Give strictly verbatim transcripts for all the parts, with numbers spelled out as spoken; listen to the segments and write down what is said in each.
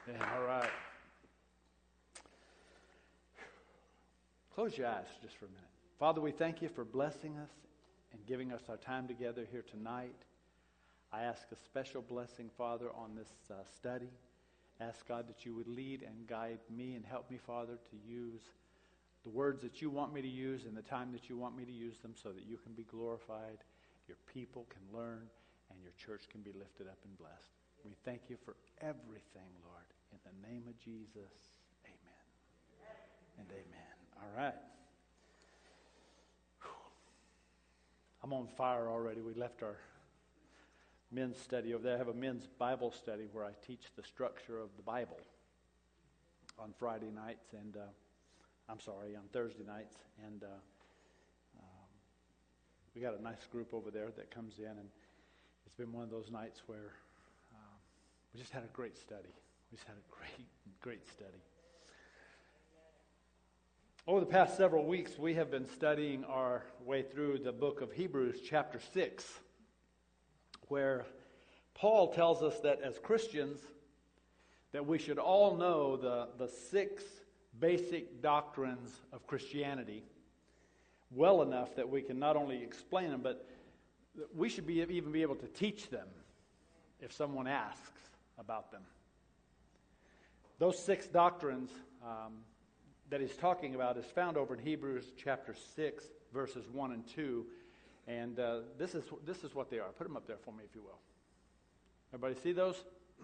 Yeah, all right. Close your eyes just for a minute. Father, we thank you for blessing us and giving us our time together here tonight. I ask a special blessing, Father, on this uh, study. Ask, God, that you would lead and guide me and help me, Father, to use the words that you want me to use in the time that you want me to use them so that you can be glorified, your people can learn, and your church can be lifted up and blessed. We thank you for everything, Lord. In the name of Jesus, amen and amen. All right. Whew. I'm on fire already. We left our men's study over there. I have a men's Bible study where I teach the structure of the Bible on Friday nights, and uh, I'm sorry, on Thursday nights. And uh, um, we got a nice group over there that comes in, and it's been one of those nights where um, we just had a great study. We just had a great, great study. Over the past several weeks, we have been studying our way through the book of Hebrews, chapter six, where Paul tells us that as Christians, that we should all know the, the six basic doctrines of Christianity well enough that we can not only explain them, but we should be even be able to teach them if someone asks about them. Those six doctrines um, that he's talking about is found over in Hebrews chapter six, verses one and two. And uh, this is this is what they are. Put them up there for me, if you will. Everybody see those?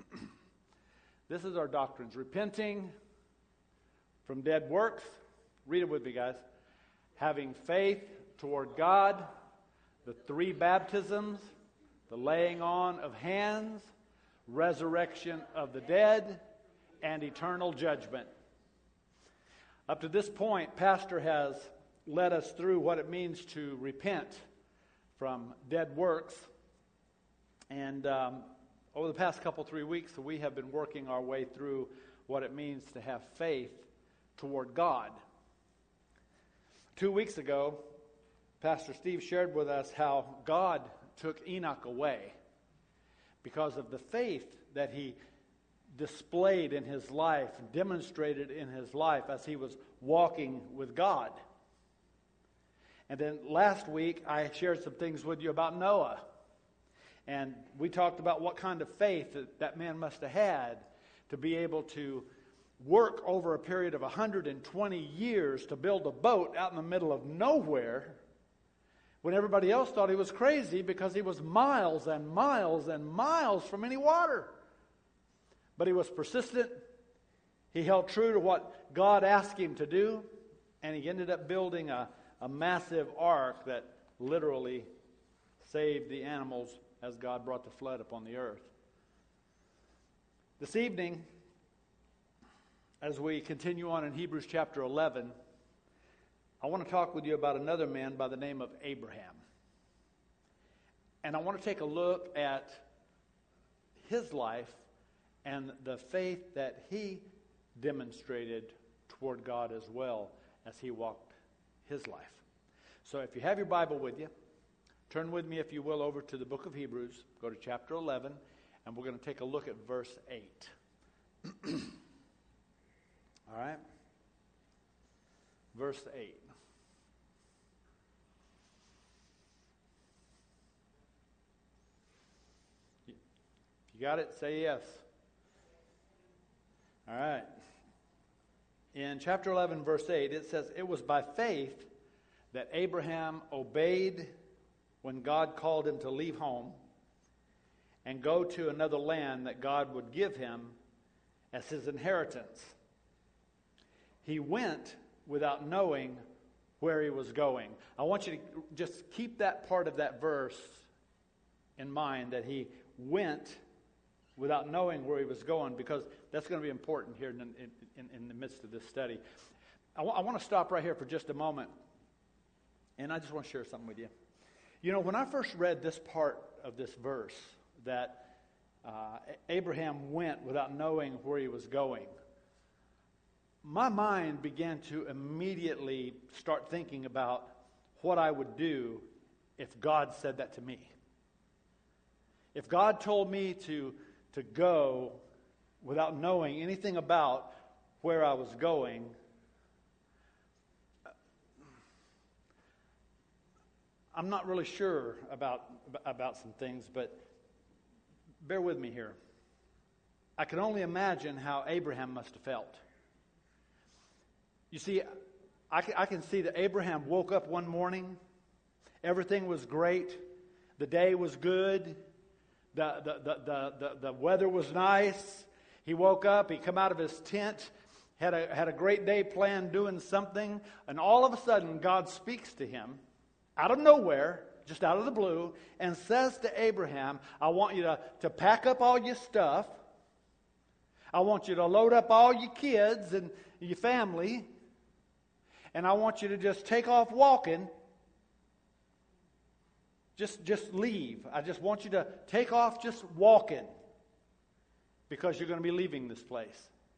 This is our doctrines. Repenting from dead works. Read it with me, guys. Having faith toward God. The three baptisms. The laying on of hands. Resurrection of the dead. And eternal judgment. Up to this point, Pastor has led us through what it means to repent from dead works. And um, over the past couple, three weeks, we have been working our way through what it means to have faith toward God. Two weeks ago, Pastor Steve shared with us how God took Enoch away because of the faith that he displayed in his life, demonstrated in his life as he was walking with God. And then last week, I shared some things with you about Noah. And we talked about what kind of faith that, that man must have had to be able to work over a period of one hundred twenty years to build a boat out in the middle of nowhere when everybody else thought he was crazy because he was miles and miles and miles from any water. But he was persistent. He held true to what God asked him to do. And he ended up building a A massive ark that literally saved the animals as God brought the flood upon the earth. This evening, as we continue on in Hebrews chapter eleven, I want to talk with you about another man by the name of Abraham. And I want to take a look at his life and the faith that he demonstrated toward God as well as he walked his life. So if you have your Bible with you, turn with me, if you will, over to the book of Hebrews. Go to chapter eleven, and we're going to take a look at verse eight. All right? Verse eight. If you got it, say yes. All right. In chapter eleven, verse eight, it says, "It was by faith that Abraham obeyed when God called him to leave home and go to another land that God would give him as his inheritance. He went without knowing where he was going." I want you to just keep that part of that verse in mind, that he went without knowing where he was going, because that's going to be important here in, in, in the midst of this study. I, w- I want to stop right here for just a moment, and I just want to share something with you. You know, when I first read this part of this verse, that uh, Abraham went without knowing where he was going, my mind began to immediately start thinking about what I would do if God said that to me. If God told me to, to go without knowing anything about where I was going, I'm not really sure about about some things, but bear with me here. I can only imagine how Abraham must have felt. You see, I can, I can see that Abraham woke up one morning. Everything was great. The day was good. The, the, the, the, the, the weather was nice. He woke up. He come out of his tent. Had a, had a great day planned doing something. And all of a sudden, God speaks to him out of nowhere, just out of the blue, and says to Abraham, I want you to, to pack up all your stuff. I want you to load up all your kids and your family. And I want you to just take off walking. Just, just leave. I just want you to take off just walking. Because you're going to be leaving this place.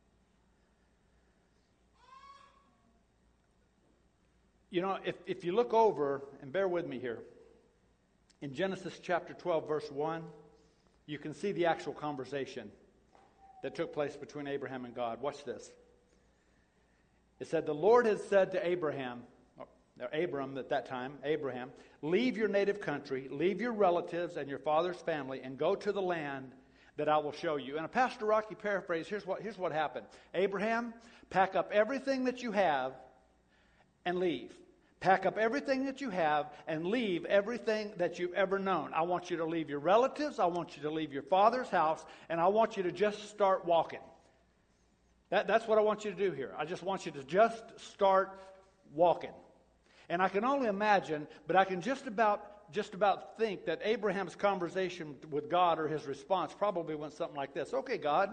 You know, if, if you look over, and bear with me here, in Genesis chapter twelve, verse one, you can see the actual conversation that took place between Abraham and God. Watch this. It said, the Lord had said to Abraham, or Abram at that time, Abraham, leave your native country, leave your relatives and your father's family, and go to the land that I will show you. And a Pastor Rocky paraphrase, here's what, here's what happened. Abraham, pack up everything that you have and leave. Pack up everything that you have and leave everything that you've ever known. I want you to leave your relatives. I want you to leave your father's house. And I want you to just start walking. That, that's what I want you to do here. I just want you to just start walking. And I can only imagine, but I can just about just about think that Abraham's conversation with God, or his response, probably went something like this. Okay, God,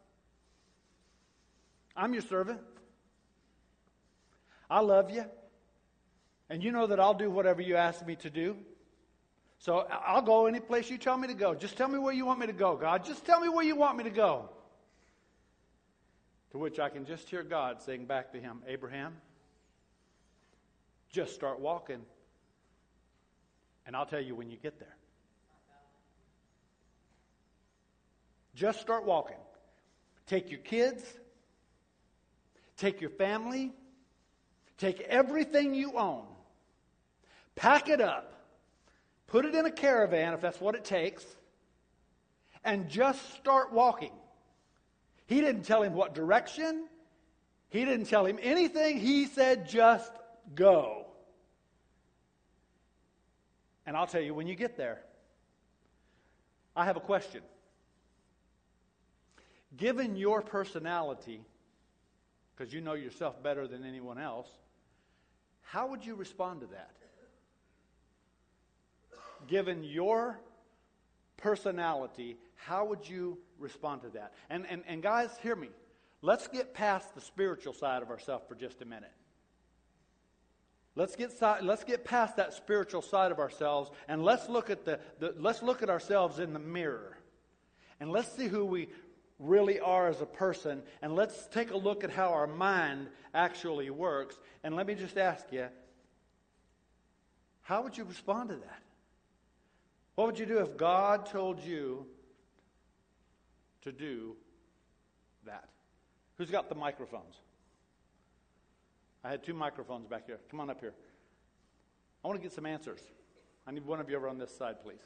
I'm your servant. I love you. And you know that I'll do whatever you ask me to do. So I'll go any place you tell me to go. Just tell me where you want me to go, God. Just tell me where you want me to go. To which I can just hear God saying back to him, Abraham, just start walking. And I'll tell you when you get there. Just start walking. Take your kids. Take your family. Take everything you own. Pack it up. Put it in a caravan if that's what it takes. And just start walking. He didn't tell him what direction. He didn't tell him anything. He said just go. And I'll tell you when you get there. I have a question. Given your personality, because you know yourself better than anyone else, how would you respond to that? Given your personality, how would you respond to that? And, and, and guys, hear me. Let's get past the spiritual side of ourselves for just a minute. Let's get let's get past that spiritual side of ourselves, and let's look at the, the let's look at ourselves in the mirror, and let's see who we really are as a person, and let's take a look at how our mind actually works. And let me just ask you, how would you respond to that? What would you do if God told you to do that? Who's got the microphones? I had two microphones back here. Come on up here. I want to get some answers. I need one of you over on this side, please.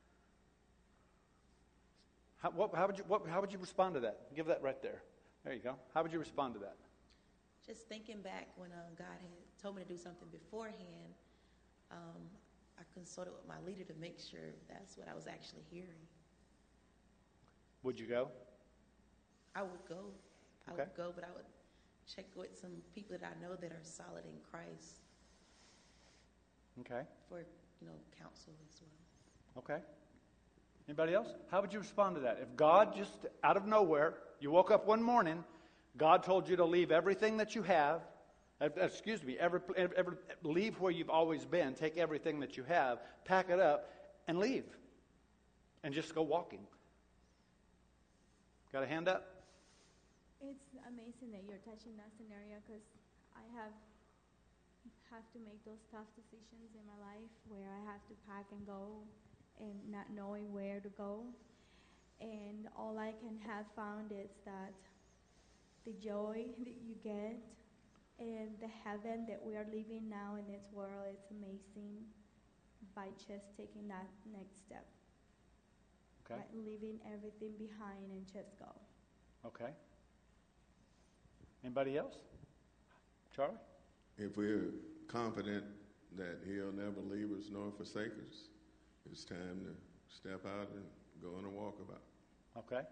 How, what, how would you what, how would you respond to that? Give that right there. There you go. How would you respond to that? Just thinking back when um, God had told me to do something beforehand, um, I consulted with my leader to make sure that's what I was actually hearing. Would you go? I would go. I Okay. would go, but I would check with some people that I know that are solid in Christ. Okay. For, you know, counsel as well. Okay. Anybody else? How would you respond to that? If God just out of nowhere, you woke up one morning, God told you to leave everything that you have, uh, excuse me, every, every, leave where you've always been, take everything that you have, pack it up, and leave. And just go walking. Got a hand up? It's amazing that you're touching that scenario, because I have have to make those tough decisions in my life where I have to pack and go and not knowing where to go. And all I can have found is that the joy that you get and the heaven that we are living now in this world is amazing by just taking that next step. Okay. By leaving everything behind and just go. Okay. Anybody else? Charlie? If we're confident that he'll never leave us nor forsake us, it's time to step out and go on a walkabout. Okay.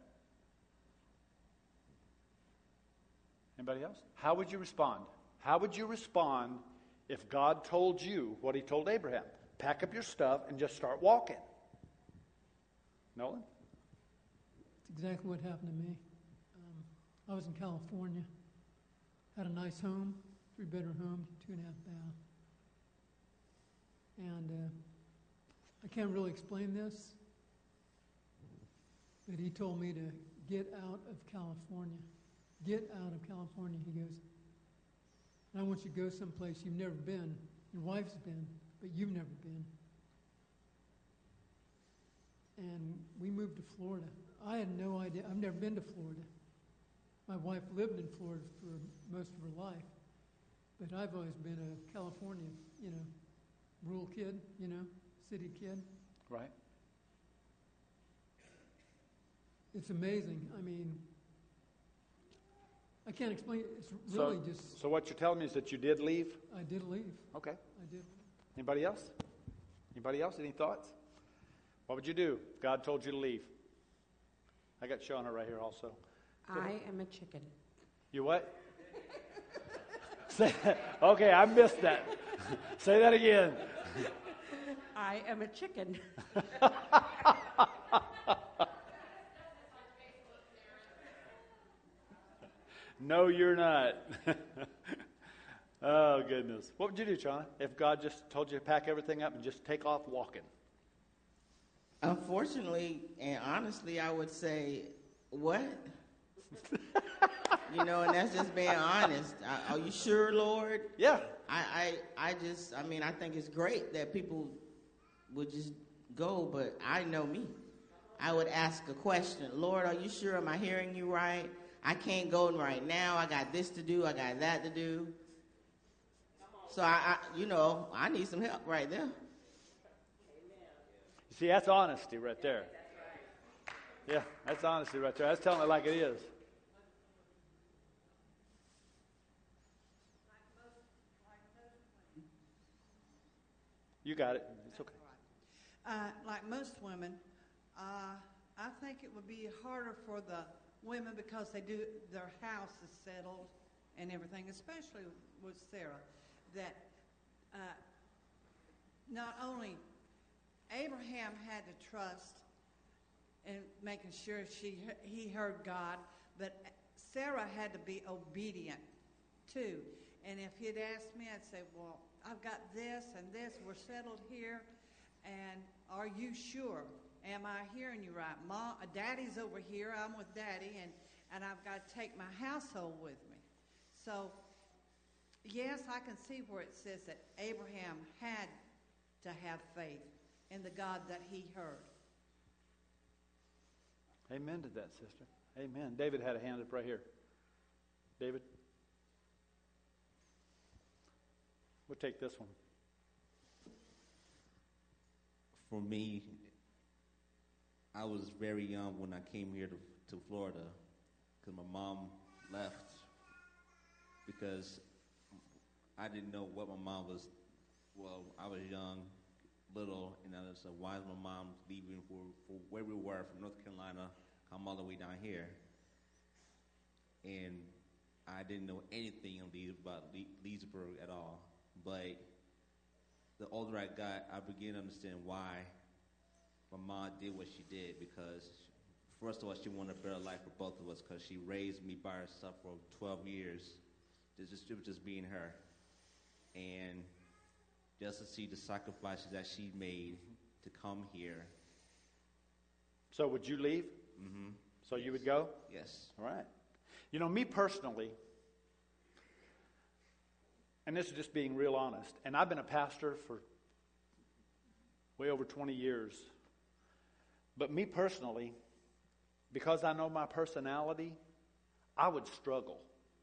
Anybody else? How would you respond? How would you respond if God told you what he told Abraham? Pack up your stuff and just start walking. Nolan? It's exactly what happened to me. Um, I was in California, had a nice home, three-bedroom home, two and a half bath. And uh, I can't really explain this, but he told me to get out of California. Get out of California, he goes. And I want you to go someplace you've never been. Your wife's been, but you've never been. And we moved to Florida. I had no idea. I've never been to Florida. My wife lived in Florida for most of her life. But I've always been a California, you know, rural kid, you know, city kid. Right. It's amazing. I mean, I can't explain it. It's really so, just... So what you're telling me is that you did leave? I did leave. Okay. I did. Anybody else? Anybody else? Any thoughts? What would you do if God told you to leave? I got Shauna right here also. I am a chicken. You what? Say that. Okay, I missed that. Say that again. I am a chicken. No, you're not. Oh, goodness. What would you do, Shauna, if God just told you to pack everything up and just take off walking? Unfortunately and honestly, I would say, what? You know, and that's just being honest. I, are you sure, Lord? Yeah. I, I, I just, I mean, I think it's great that people would just go, but I know me. I would ask a question. Lord, are you sure? Am I hearing you right? I can't go right now. I got this to do. I got that to do. So, I, I you know, I need some help right there. See, that's honesty right there. Yeah, that's honesty right there. That's telling it like it is. You got it. It's okay. Uh, like most women, uh, I think it would be harder for the women because they do their house is settled and everything, especially with Sarah, that uh, not only Abraham had to trust in making sure she he heard God, but Sarah had to be obedient too. And if he'd asked me, I'd say, well, I've got this and this. We're settled here. And are you sure? Am I hearing you right? Mom, Daddy's over here. I'm with Daddy. And, and I've got to take my household with me. So, yes, I can see where it says that Abraham had to have faith in the God that he heard. Amen to that, sister. Amen. David had a hand up right here. David? We'll take this one. For me, I was very young when I came here to, to Florida because my mom left because I didn't know what my mom was. Well, I was young, little, and I said, why is my mom leaving for, for where we were from North Carolina, come all the way down here? And I didn't know anything about Leesburg at all. But the older I got, I began to understand why my mom did what she did. Because, first of all, she wanted a better life for both of us. Because she raised me by herself for twelve years, just just being her, and just to see the sacrifices that she made to come here. So, would you leave? Mm-hmm. So yes. you would go? Yes. All right. You know, me personally. And this is just being real honest. And I've been a pastor for way over twenty years. But me personally, because I know my personality, I would struggle.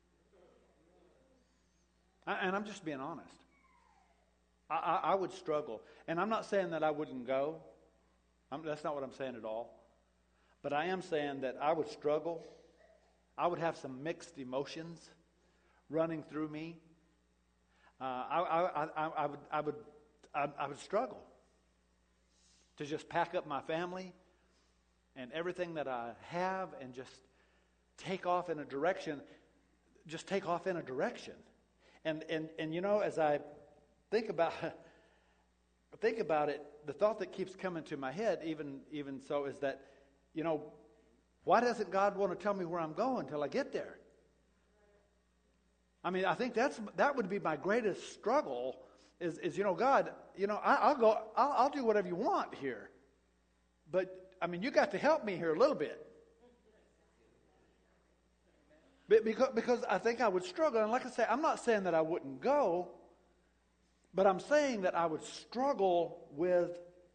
I, and I'm just being honest. I, I, I would struggle. And I'm not saying that I wouldn't go. I'm, that's not what I'm saying at all. But I am saying that I would struggle. I would have some mixed emotions running through me. Uh, I, I, I, I would, I would, I, I would struggle to just pack up my family and everything that I have and just take off in a direction. Just take off in a direction. And and and you know, as I think about think about it, the thought that keeps coming to my head, even even so, is that, you know, why doesn't God want to tell me where I'm going until I get there? I mean, I think that's that would be my greatest struggle. Is is you know, God, you know, I, I'll go, I'll, I'll do whatever you want here, but I mean, you got to help me here a little bit. Because, because I think I would struggle. And like I say, I'm not saying that I wouldn't go, but I'm saying that I would struggle with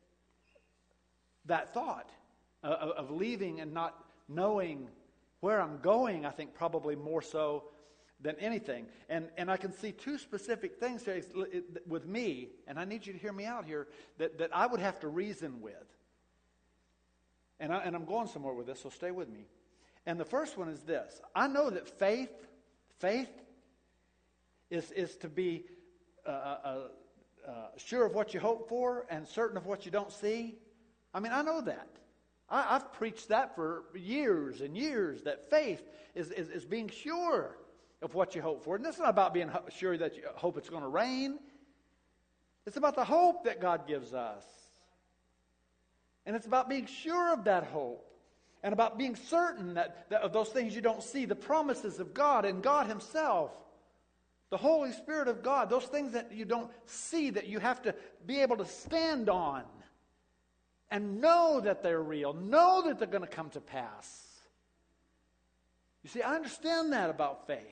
that thought of, of leaving and not knowing where I'm going, I think probably more so than anything. And and I can see two specific things here with me, and I need you to hear me out here, that, that I would have to reason with. And, I, and I'm going somewhere with this, so stay with me. And the first one is this. I know that faith, faith is, is to be uh, uh, uh, sure of what you hope for and certain of what you don't see. I mean, I know that. I, I've preached that for years and years, that faith is, is, is being sure of what you hope for. And this is not about being sure that you hope it's going to rain. It's about the hope that God gives us. And it's about being sure of that hope. And about being certain that, that of those things you don't see, the promises of God and God Himself, the Holy Spirit of God, those things that you don't see, that you have to be able to stand on and know that they're real, know that they're going to come to pass. You see, I understand that about faith.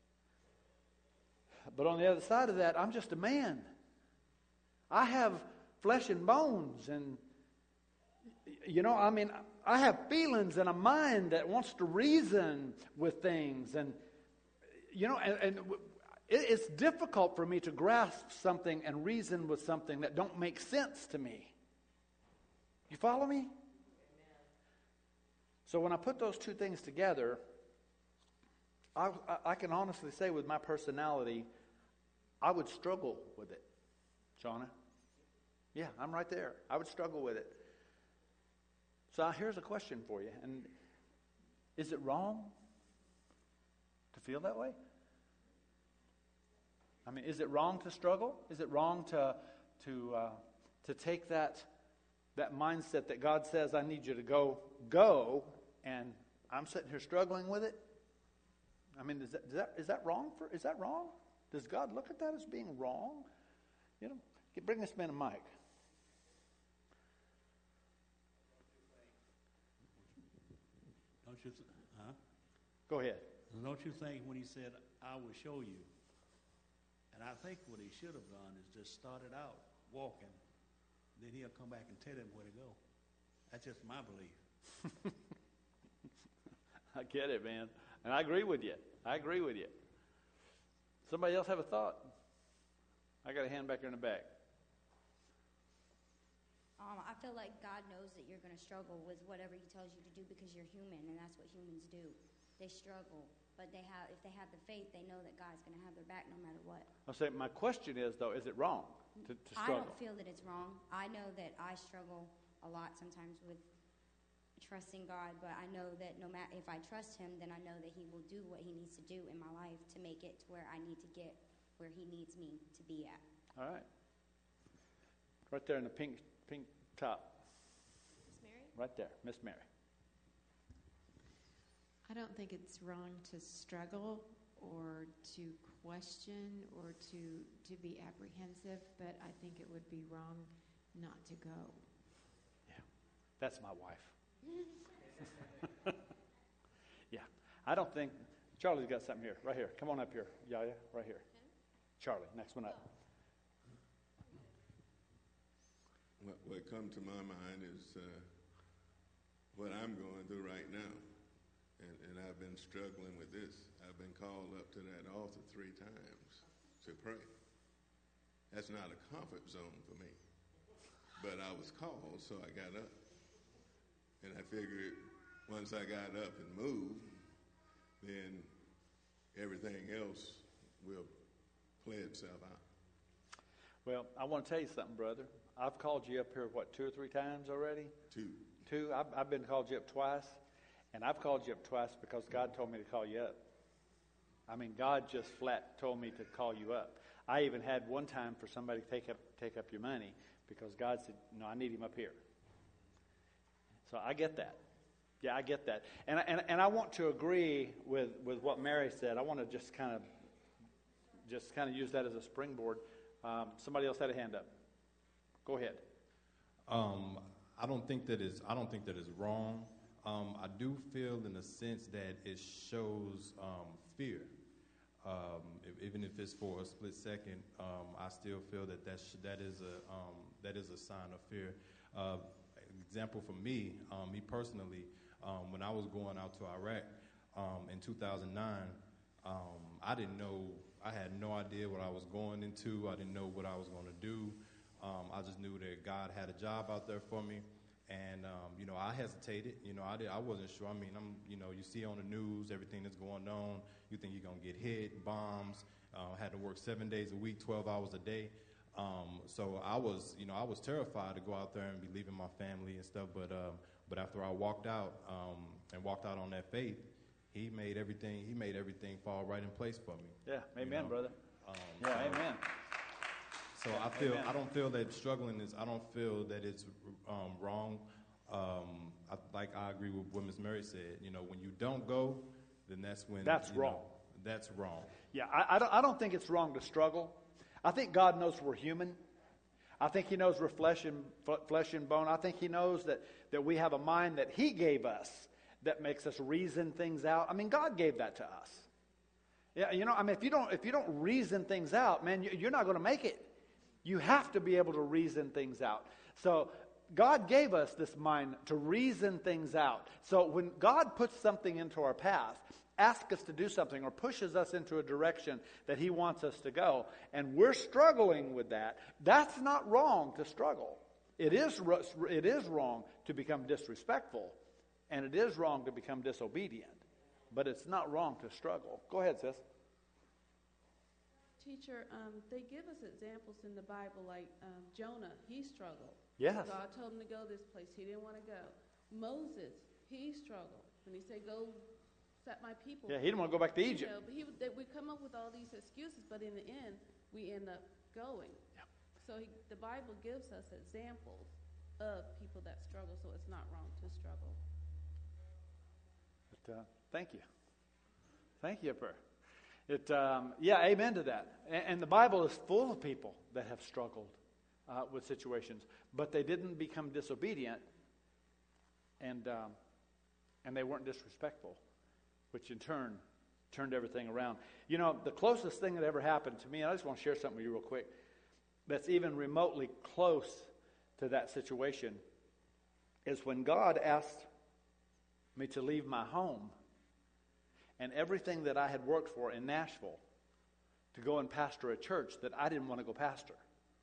But on the other side of that, I'm just a man. I have flesh and bones, and you know, I mean, I have feelings and a mind that wants to reason with things. And, you know, and, and it's difficult for me to grasp something and reason with something that don't make sense to me. You follow me? Amen. So when I put those two things together, I, I can honestly say with my personality, I would struggle with it. Shauna? Yeah, I'm right there. I would struggle with it. So here's a question for you. And is it wrong to feel that way? I mean, is it wrong to struggle? Is it wrong to to uh, to take that that mindset that God says, I need you to go, go, and I'm sitting here struggling with it? I mean, is that, is that, is that wrong? For, is that wrong? Does God look at that as being wrong? You know, bring this man a mic. Don't you, th- huh? Go ahead. Don't you think when he said, I will show you, and I think what he should have done is just started out walking, then he'll come back and tell him where to go. That's just my belief. I get it, man. And I agree with you. I agree with you. Somebody else have a thought? I got a hand back there in the back. Um, I feel like God knows that you're going to struggle with whatever He tells you to do because you're human, and that's what humans do. They struggle, but they have if they have the faith, they know that God's going to have their back no matter what. I'll say my question is though: is it wrong to, to struggle? I don't feel that it's wrong. I know that I struggle a lot sometimes with trusting God, but I know that no matter if I trust Him, then I know that He will do what He needs to do in my life to make it to where I need to get where He needs me to be at. All right, right there in the pink. Pink top. Miss Mary? Right there, Miss Mary. I don't think it's wrong to struggle or to question or to to be apprehensive, but I think it would be wrong not to go. Yeah, that's my wife. Yeah, I don't think, Charlie's got something here, right here. Come on up here, Yaya, right here. Charlie, next one up. What, what comes to my mind is uh, what I'm going through right now. I've been struggling with this. I've been called up to that altar three times to pray. That's not a comfort zone for me. But I was called, so I got up. And I figured once I got up and moved, then everything else will play itself out. Well, I want to tell you something, brother. I've called you up here, what, two or three times already? Two. Two? I've, I've been called you up twice. And I've called you up twice because God told me to call you up. I mean, God just flat told me to call you up. I even had one time for somebody to take up, take up your money because God said, no, I need him up here. So I get that. Yeah, I get that. And, and, and I want to agree with, with what Mary said. I want to just kind of just kind of use that as a springboard. Um, somebody else had a hand up. Go ahead. Um, I don't think that is. I don't think that is wrong. Um, I do feel, in a sense, that it shows um, fear. Um, if, even if it's for a split second, um, I still feel that that sh- that is a um, that is a sign of fear. Uh, example for me, um, me personally, um, when I was going out to Iraq um, in two thousand nine, um, I didn't know. I had no idea what I was going into. I didn't know what I was going to do. Um, I just knew that God had a job out there for me. And, um, you know, I hesitated. You know, I did, I wasn't sure. I mean, I'm, you know, you see on the news everything that's going on. You think you're going to get hit, bombs. Uh, had to work seven days a week, twelve hours a day. Um, so I was, you know, I was terrified to go out there and be leaving my family and stuff. But um, but after I walked out um, and walked out on that faith, he made everything. He made everything fall right in place for me. Yeah, amen, you know? brother. Um, Yeah, so, amen. So I feel Amen. I don't feel that struggling is I don't feel that it's um, wrong. Um, I, like I agree with what Miz Mary said. You know, when you don't go, then that's when That's you wrong. know, that's wrong. Yeah, I, I, don't, I don't think it's wrong to struggle. I think God knows we're human. I think he knows we're flesh and, flesh and bone. I think he knows that, that we have a mind that he gave us that makes us reason things out. I mean, God gave that to us. Yeah, you know, I mean, if you don't, if you don't reason things out, man, you, you're not going to make it. You have to be able to reason things out. So God gave us this mind to reason things out. So when God puts something into our path, asks us to do something or pushes us into a direction that he wants us to go, and we're struggling with that, that's not wrong to struggle. It is, it is wrong to become disrespectful, and it is wrong to become disobedient. But it's not wrong to struggle. Go ahead, sis. Teacher, um, they give us examples in the Bible, like um, Jonah, he struggled. Yes. God told him to go this place. He didn't want to go. Moses, he struggled. When he said, go set my people. Yeah, he didn't want to go back to Egypt. You know, but he, they, we come up with all these excuses, but in the end, we end up going. Yeah. So he, the Bible gives us examples of people that struggle, so it's not wrong to struggle. But, uh, thank you. Thank you, Per. It, um, yeah, amen to that. And, and the Bible is full of people that have struggled uh, with situations, but they didn't become disobedient, and um, and they weren't disrespectful, which in turn turned everything around. You know, the closest thing that ever happened to me, and I just want to share something with you real quick, that's even remotely close to that situation, is when God asked me to leave my home and everything that I had worked for in Nashville to go and pastor a church that I didn't want to go pastor.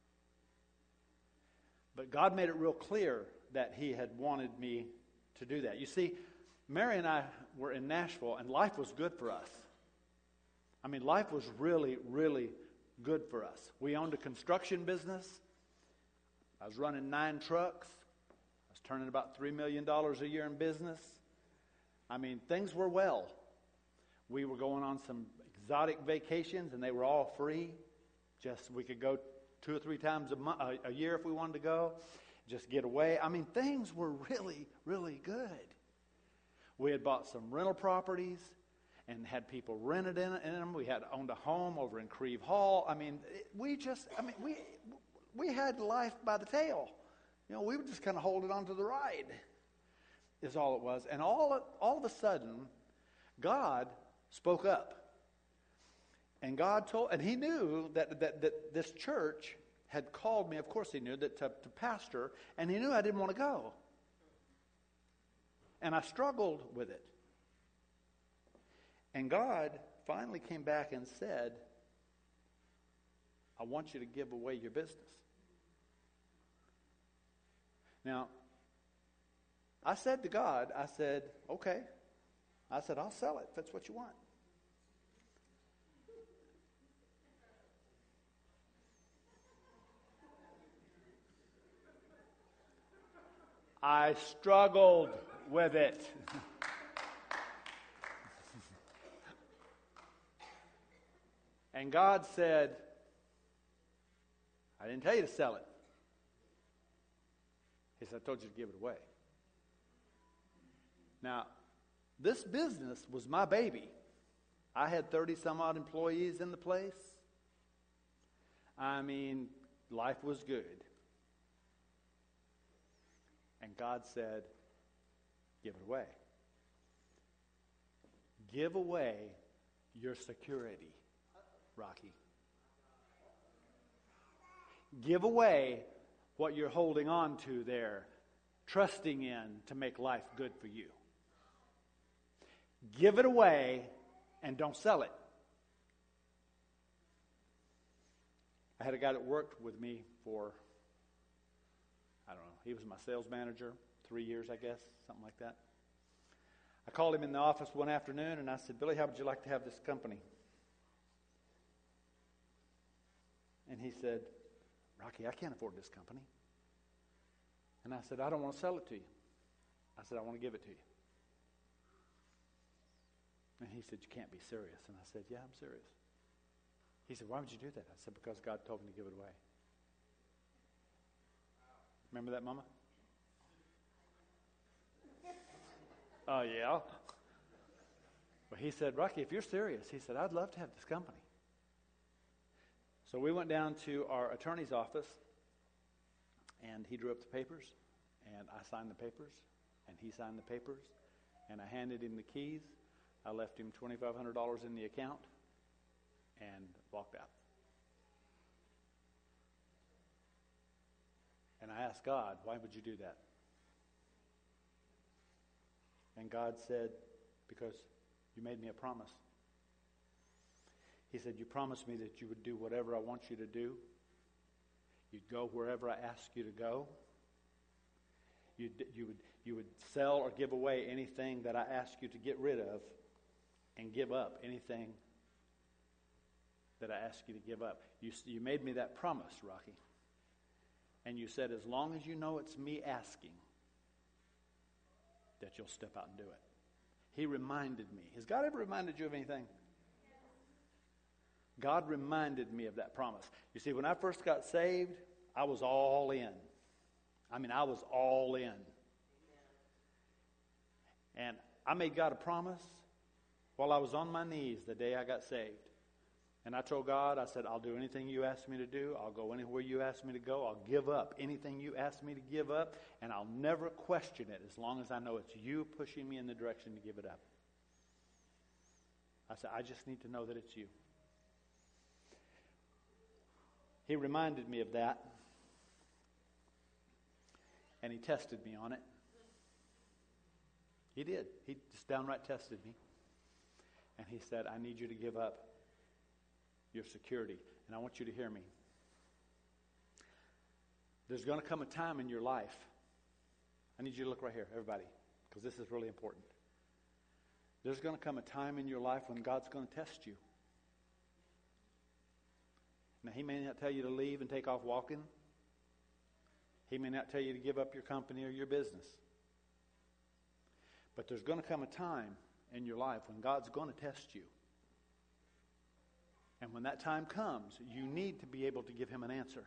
But God made it real clear that he had wanted me to do that. You see, Mary and I were in Nashville, and life was good for us. I mean, life was really, really good for us. We owned a construction business. I was running nine trucks. I was turning about three million dollars a year in business. I mean, things were well. We were going on some exotic vacations, and they were all free. Just we could go two or three times a, month, a, a year if we wanted to go. Just get away. I mean, things were really, really good. We had bought some rental properties and had people rented in, in them. We had owned a home over in Creve Hall. I mean, it, we just, I mean, we we had life by the tail. You know, we were just kind of holding on to the ride, is all it was. And all of, all of a sudden, God spoke up. And God told, and he knew that, that, that this church had called me. Of course he knew that to, to pastor, and he knew I didn't want to go. And I struggled with it. And God finally came back and said, I want you to give away your business. Now, I said to God, I said, okay. I said, I'll sell it if that's what you want. I struggled with it. And God said, I didn't tell you to sell it. He said, I told you to give it away. Now, this business was my baby. I had thirty some odd employees in the place. I mean, life was good. And God said, give it away. Give away your security, Rocky. Give away what you're holding on to there, trusting in to make life good for you. Give it away and don't sell it. I had a guy that worked with me for, I don't know, he was my sales manager, three years, I guess, something like that. I called him in the office one afternoon and I said, Billy, how would you like to have this company? And he said, Rocky, I can't afford this company. And I said, I don't want to sell it to you. I said, I want to give it to you. And he said, you can't be serious. And I said, yeah, I'm serious. He said, why would you do that? I said, because God told me to give it away. Remember that, Mama? Oh, yeah? Well, he said, Rocky, if you're serious, he said, I'd love to have this company. So we went down to our attorney's office, and he drew up the papers, and I signed the papers, and he signed the papers, and I handed him the keys. I left him twenty-five hundred dollars in the account and walked out. And I asked God, why would you do that? And God said, because you made me a promise. He said, you promised me that you would do whatever I want you to do. You'd go wherever I ask you to go. You'd, you would, you would sell or give away anything that I ask you to get rid of, and give up anything that I ask you to give up. You, you made me that promise, Rocky. And you said, as long as you know it's me asking, that you'll step out and do it. He reminded me. Has God ever reminded you of anything? God reminded me of that promise. You see, when I first got saved, I was all in. I mean, I was all in. And I made God a promise while I was on my knees the day I got saved. And I told God, I said, I'll do anything you ask me to do. I'll go anywhere you ask me to go. I'll give up anything you ask me to give up. And I'll never question it as long as I know it's you pushing me in the direction to give it up. I said, I just need to know that it's you. He reminded me of that. And he tested me on it. He did. He just downright tested me. And he said, I need you to give up your security. And I want you to hear me. There's going to come a time in your life. I need you to look right here, everybody, because this is really important. There's going to come a time in your life when God's going to test you. Now, he may not tell you to leave and take off walking. He may not tell you to give up your company or your business. But there's going to come a time in your life when God's going to test you. And when that time comes, you need to be able to give him an answer.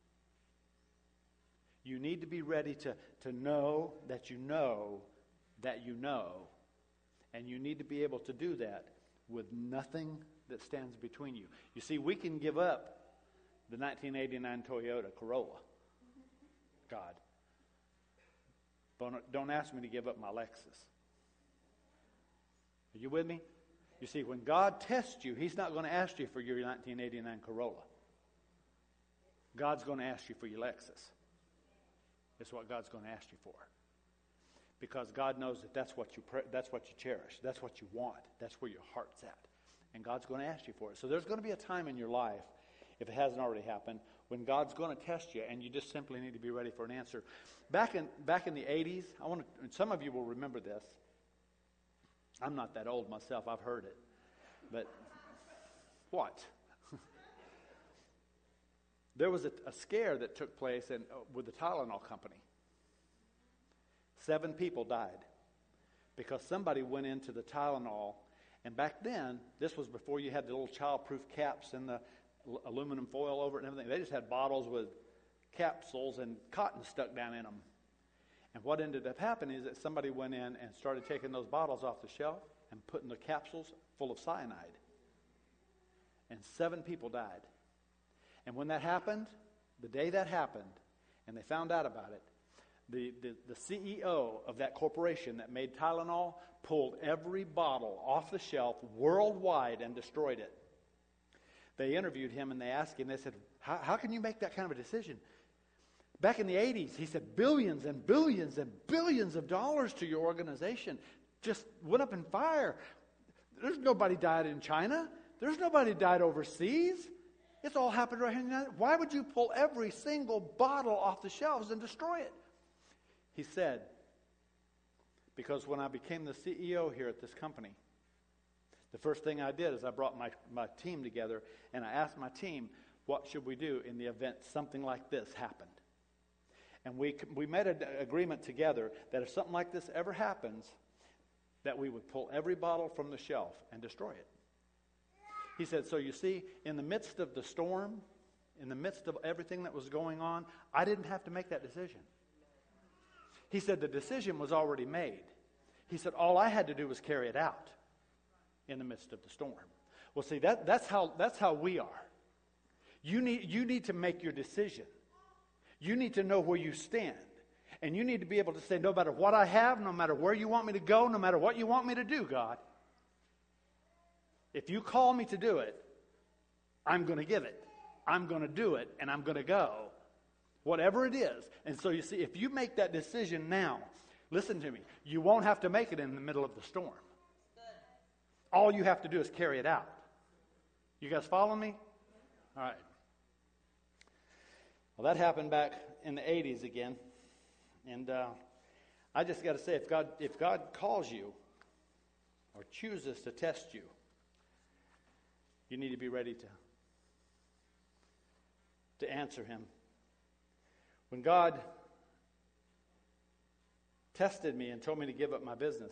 You need to be ready to, to know that you know that you know. And you need to be able to do that with nothing that stands between you. You see, we can give up the nineteen eighty-nine Toyota Corolla. God. Don't, don't ask me to give up my Lexus. Are you with me? You see, when God tests you, he's not going to ask you for your nineteen eighty-nine Corolla. God's going to ask you for your Lexus. It's what God's going to ask you for. because God knows that that's what you pray, that's what you cherish, that's what you want, that's where your heart's at. And God's going to ask you for it. So there's going to be a time in your life, if it hasn't already happened, when God's going to test you, and you just simply need to be ready for an answer. Back in back in the eighties, I want to, and some of you will remember this. I'm not that old myself. I've heard it. But what? There was a, a scare that took place in, uh, with the Tylenol company. Seven people died because somebody went into the Tylenol. And back then, this was before you had the little child-proof caps and the l- aluminum foil over it and everything. They just had bottles with capsules and cotton stuck down in them. And what ended up happening is that somebody went in and started taking those bottles off the shelf and putting the capsules full of cyanide. And seven people died. And when that happened, the day that happened, and they found out about it, the, the, the C E O of that corporation that made Tylenol pulled every bottle off the shelf worldwide and destroyed it. They interviewed him and they asked him, they said, how, how can you make that kind of a decision? Back in the eighties, he said, billions and billions and billions of dollars to your organization just went up in fire. There's nobody died in China. There's nobody died overseas. It's all happened right here in the United States. Why would you pull every single bottle off the shelves and destroy it? He said, because when I became the C E O here at this company, the first thing I did is I brought my, my team together and I asked my team, what should we do in the event something like this happened? And we we made an agreement together that if something like this ever happens, that we would pull every bottle from the shelf and destroy it. He said, so you see, in the midst of the storm, in the midst of everything that was going on, I didn't have to make that decision. He said the decision was already made. He said all I had to do was carry it out in the midst of the storm. Well, see, that, that's how that's how we are. You need you need to make your decision. You need to know where you stand. And you need to be able to say, no matter what I have, no matter where you want me to go, no matter what you want me to do, God, if you call me to do it, I'm going to give it. I'm going to do it, and I'm going to go. Whatever it is. And so you see, if you make that decision now, listen to me, you won't have to make it in the middle of the storm. All you have to do is carry it out. You guys follow me? All right. Well, that happened back in the eighties again. And uh, I just got to say, if God, if God calls you or chooses to test you, you need to be ready to, to answer him. When God tested me and told me to give up my business,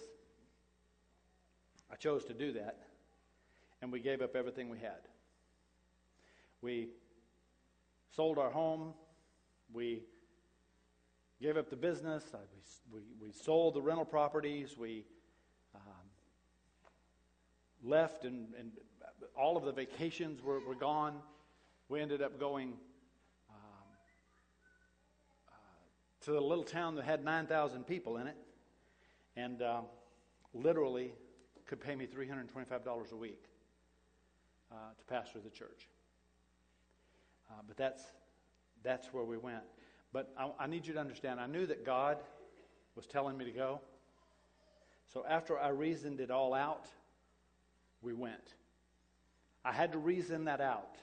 I chose to do that, and we gave up everything we had. We sold our home. We gave up the business. I, we, we, we sold the rental properties. We um, left, and, and all of the vacations were, were gone. We ended up going to the little town that had nine thousand people in it, and uh, literally could pay me three hundred twenty-five dollars a week uh, to pastor the church. Uh, but that's that's where we went. But I, I need you to understand, I knew that God was telling me to go. So after I reasoned it all out, we went. I had to reason that out,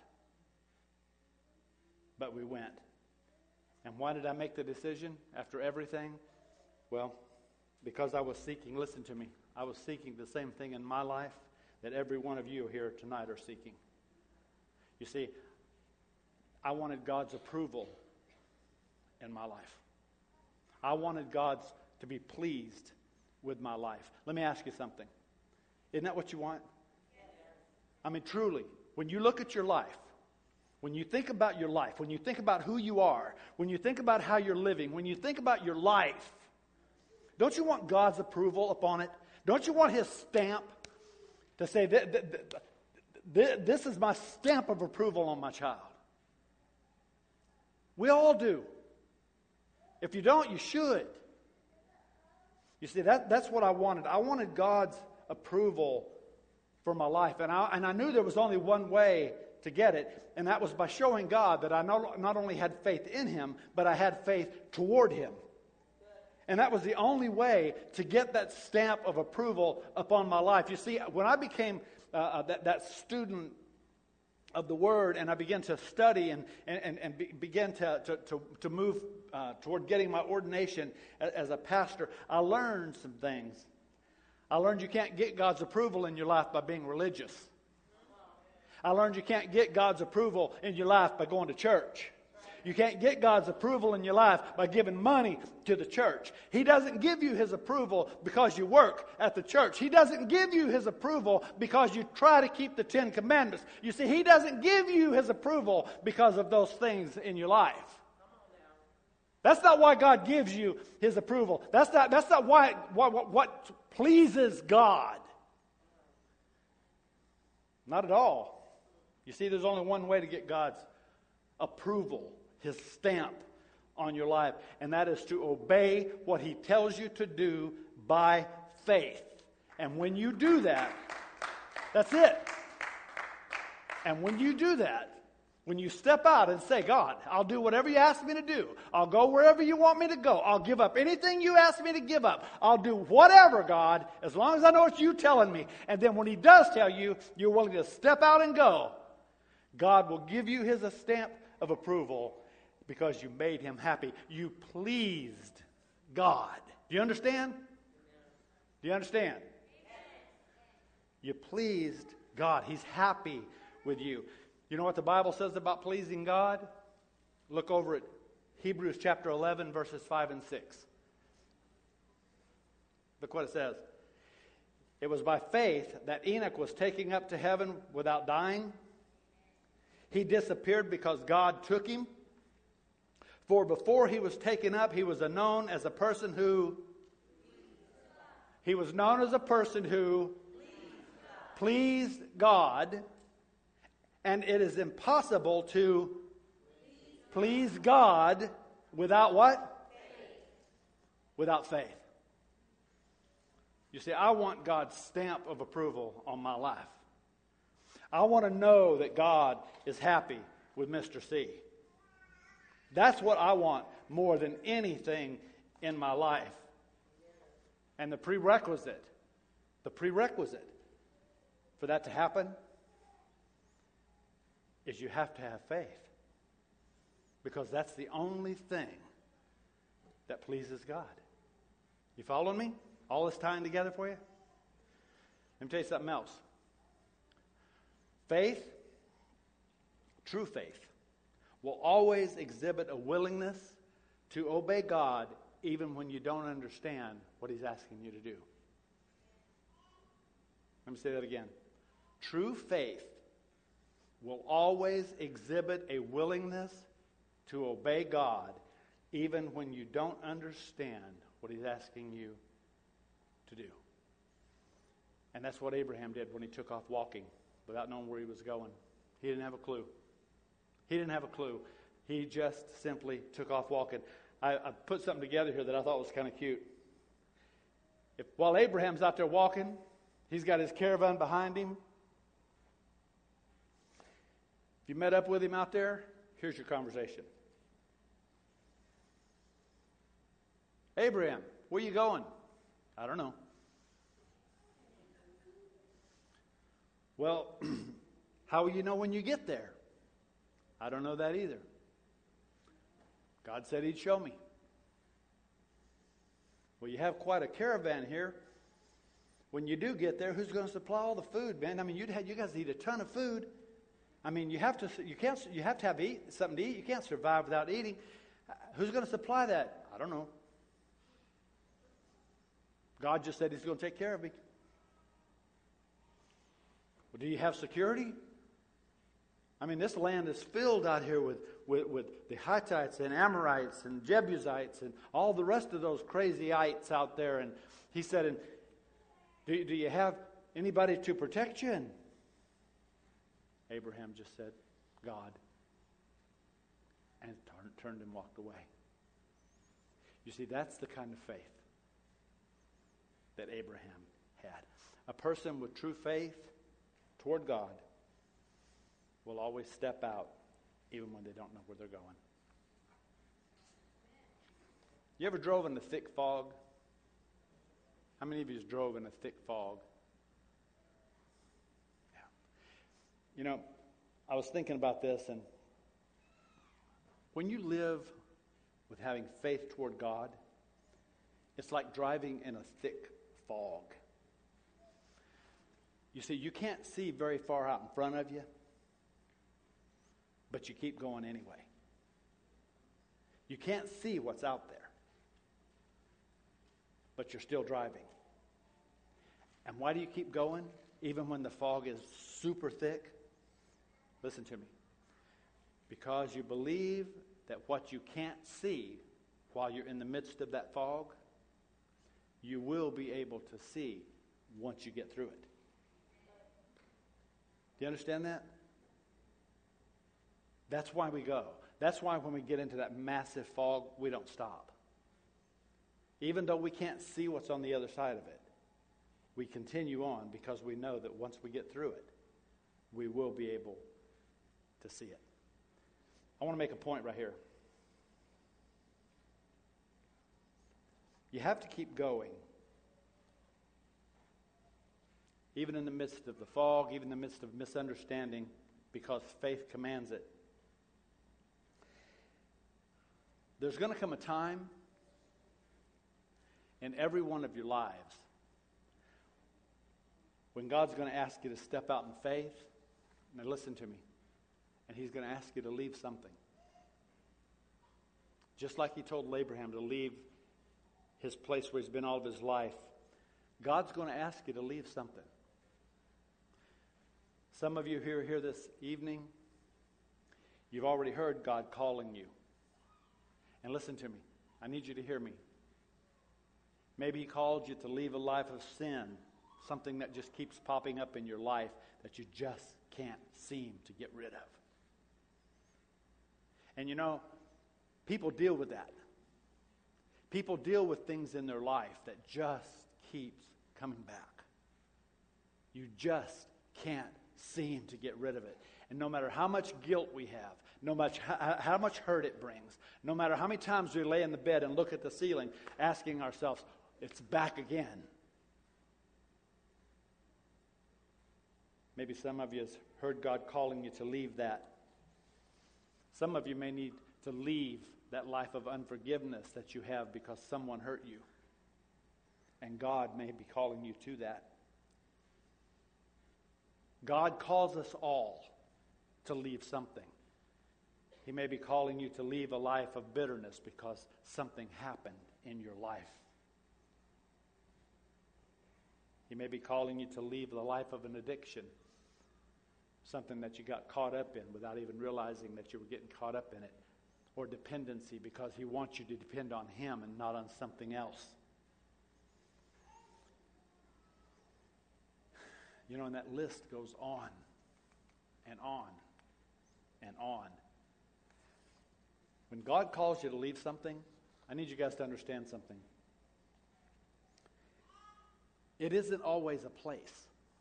but we went. And why did I make the decision after everything? Well, because I was seeking, listen to me, I was seeking the same thing in my life that every one of you here tonight are seeking. You see, I wanted God's approval in my life. I wanted God's to be pleased with my life. Let me ask you something. Isn't that what you want? I mean, truly, when you look at your life, when you think about your life, when you think about who you are, when you think about how you're living, when you think about your life, don't you want God's approval upon it? Don't you want his stamp to say, this is my stamp of approval on my child? We all do. If you don't, you should. You see, that, that's what I wanted. I wanted God's approval for my life. And I, and I knew there was only one way to get it, and that was by showing God that I not, not only had faith in him, but I had faith toward him. And that was the only way to get that stamp of approval upon my life. You see, when I became uh, that, that student of the Word, and I began to study and, and, and be, began to, to, to, to move uh, toward getting my ordination as, as a pastor, I learned some things. I learned you can't get God's approval in your life by being religious. I learned you can't get God's approval in your life by going to church. You can't get God's approval in your life by giving money to the church. He doesn't give you His approval because you work at the church. He doesn't give you His approval because you try to keep the Ten Commandments. You see, He doesn't give you His approval because of those things in your life. That's not why God gives you His approval. That's not, that's not why, what, what, what pleases God. Not at all. You see, there's only one way to get God's approval, His stamp on your life, and that is to obey what He tells you to do by faith. And when you do that, that's it. And when you do that, when you step out and say, God, I'll do whatever you ask me to do. I'll go wherever you want me to go. I'll give up anything you ask me to give up. I'll do whatever, God, as long as I know what you're telling me. And then when He does tell you, you're willing to step out and go, God will give you His stamp of approval because you made Him happy. You pleased God. Do you understand? Do you understand? You pleased God. He's happy with you. You know what the Bible says about pleasing God? Look over at Hebrews chapter eleven, verses five and six. Look what it says. It was by faith that Enoch was taken up to heaven without dying. He disappeared because God took him. For before he was taken up, he was known as a person who... He was known as a person who pleased God. And it is impossible to please God without what? Without faith. You see, I want God's stamp of approval on my life. I want to know that God is happy with Mister C. That's what I want more than anything in my life. And the prerequisite, the prerequisite for that to happen is you have to have faith. Because that's the only thing that pleases God. You following me? All this tying together for you? Let me tell you something else. Faith, true faith, will always exhibit a willingness to obey God even when you don't understand what He's asking you to do. Let me say that again. True faith will always exhibit a willingness to obey God even when you don't understand what He's asking you to do. And that's what Abraham did when he took off walking without knowing where he was going. He didn't have a clue. He didn't have a clue. He just simply took off walking. I, I put something together here that I thought was kind of cute. If while Abraham's out there walking, he's got his caravan behind him. If you met up with him out there, here's your conversation. Abraham, where you going? I don't know. Well, how will you know when you get there? I don't know that either. God said He'd show me. Well, you have quite a caravan here. When you do get there, who's going to supply all the food, man? I mean, you'd have, you guys eat a ton of food. I mean, you have to you can't you have to have eat, something to eat. You can't survive without eating. Who's going to supply that? I don't know. God just said He's going to take care of me. Well, do you have security? I mean, this land is filled out here with, with, with the Hittites and Amorites and Jebusites and all the rest of those crazyites out there. And he said, and do, do you have anybody to protect you? And Abraham just said, God. And turned, turned and walked away. You see, that's the kind of faith that Abraham had. A person with true faith toward God will always step out even when they don't know where they're going. You ever drove in a thick fog? How many of you drove in a thick fog? Yeah. You know, I was thinking about this, and when you live with having faith toward God, it's like driving in a thick fog. You see, you can't see very far out in front of you, but you keep going anyway. You can't see what's out there, but you're still driving. And why do you keep going, even when the fog is super thick? Listen to me. Because you believe that what you can't see while you're in the midst of that fog, you will be able to see once you get through it. Do you understand that? That's why we go. That's why when we get into that massive fog, we don't stop. Even though we can't see what's on the other side of it, we continue on because we know that once we get through it, we will be able to see it. I want to make a point right here. You have to keep going. Even in the midst of the fog, even in the midst of misunderstanding, because faith commands it. There's going to come a time in every one of your lives when God's going to ask you to step out in faith. Now listen to me. And He's going to ask you to leave something. Just like He told Abraham to leave his place where he's been all of his life, God's going to ask you to leave something. Some of you here here this evening, you've already heard God calling you. And listen to me. I need you to hear me. Maybe He called you to leave a life of sin, something that just keeps popping up in your life that you just can't seem to get rid of. And you know, people deal with that. People deal with things in their life that just keeps coming back. You just can't seem to get rid of it. And no matter how much guilt we have, no matter how, how much hurt it brings, no matter how many times we lay in the bed and look at the ceiling, asking ourselves, it's back again. Maybe some of you have heard God calling you to leave that. Some of you may need to leave that life of unforgiveness that you have because someone hurt you. And God may be calling you to that. God calls us all to leave something. He may be calling you to leave a life of bitterness because something happened in your life. He may be calling you to leave the life of an addiction, something that you got caught up in without even realizing that you were getting caught up in it. Or dependency, because He wants you to depend on Him and not on something else. You know, and that list goes on and on and on. When God calls you to leave something, I need you guys to understand something. It isn't always a place.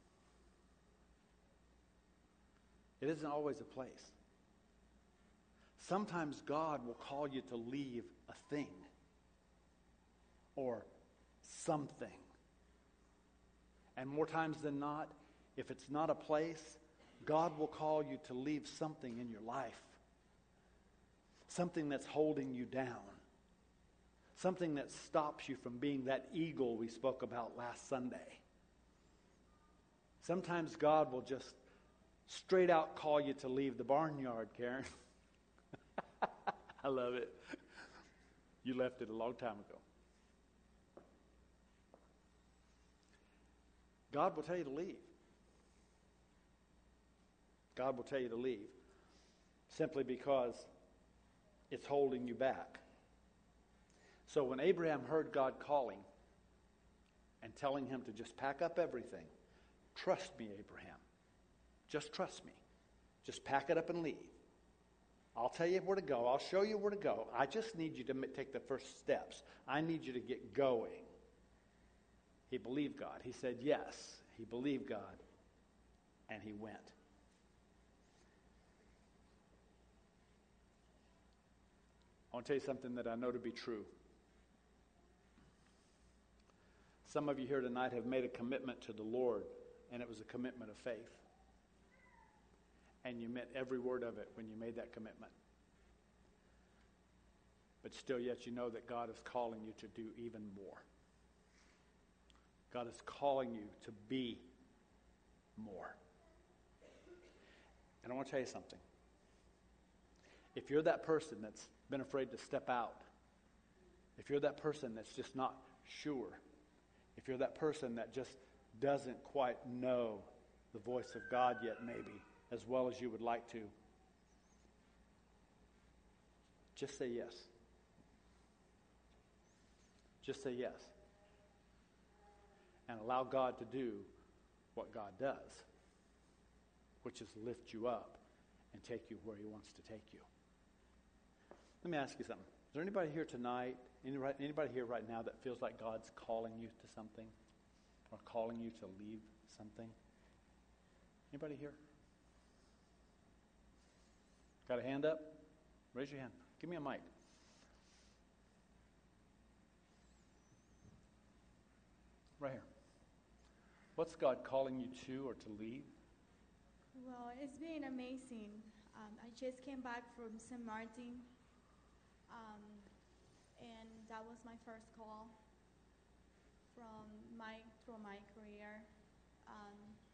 It isn't always a place. Sometimes God will call you to leave a thing or something. And more times than not, if it's not a place, God will call you to leave something in your life. Something that's holding you down. Something that stops you from being that eagle we spoke about last Sunday. Sometimes God will just straight out call you to leave the barnyard, Karen. I love it. You left it a long time ago. God will tell you to leave. God will tell you to leave simply because it's holding you back. So when Abraham heard God calling and telling him to just pack up everything, trust me, Abraham. Just trust me. Just pack it up and leave. I'll tell you where to go. I'll show you where to go. I just need you to take the first steps. I need you to get going. He believed God. He said yes. He believed God. And he went. I want to tell you something that I know to be true. Some of you here tonight have made a commitment to the Lord, and it was a commitment of faith. And you meant every word of it when you made that commitment. But still, yet you know that God is calling you to do even more. God is calling you to be more. And I want to tell you something. If you're that person that's been afraid to step out, if you're that person that's just not sure, if you're that person that just doesn't quite know the voice of God yet maybe, as well as you would like to, just say yes. Just say yes. And allow God to do what God does, which is lift you up and take you where he wants to take you. Let me ask you something. Is there anybody here tonight, anybody, anybody here right now that feels like God's calling you to something or calling you to leave something? Anybody here? Got a hand up? Raise your hand. Give me a mic. Right here. What's God calling you to or to leave? Well, it's been amazing. Um, I just came back from Saint Martin, um, and that was my first call from my through my career. Um,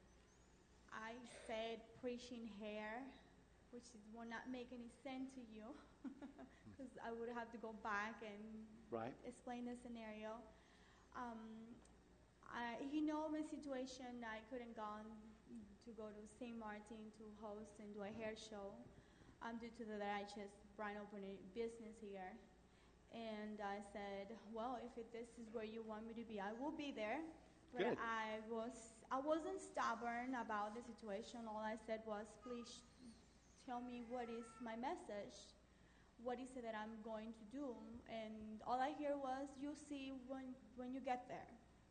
I said preaching here, which is, will not make any sense to you, because I would have to go back and right. explain the scenario. Um, I, you know my situation. I couldn't go on to go to Saint Martin to host and do a hair show um, due to the, that I just brought open a business here. And I said, well, if it, this is where you want me to be, I will be there. But Good. I was I wasn't stubborn about the situation. All I said was, please tell me what is my message. What is it that I'm going to do? And all I hear was, you'll see when when you get there.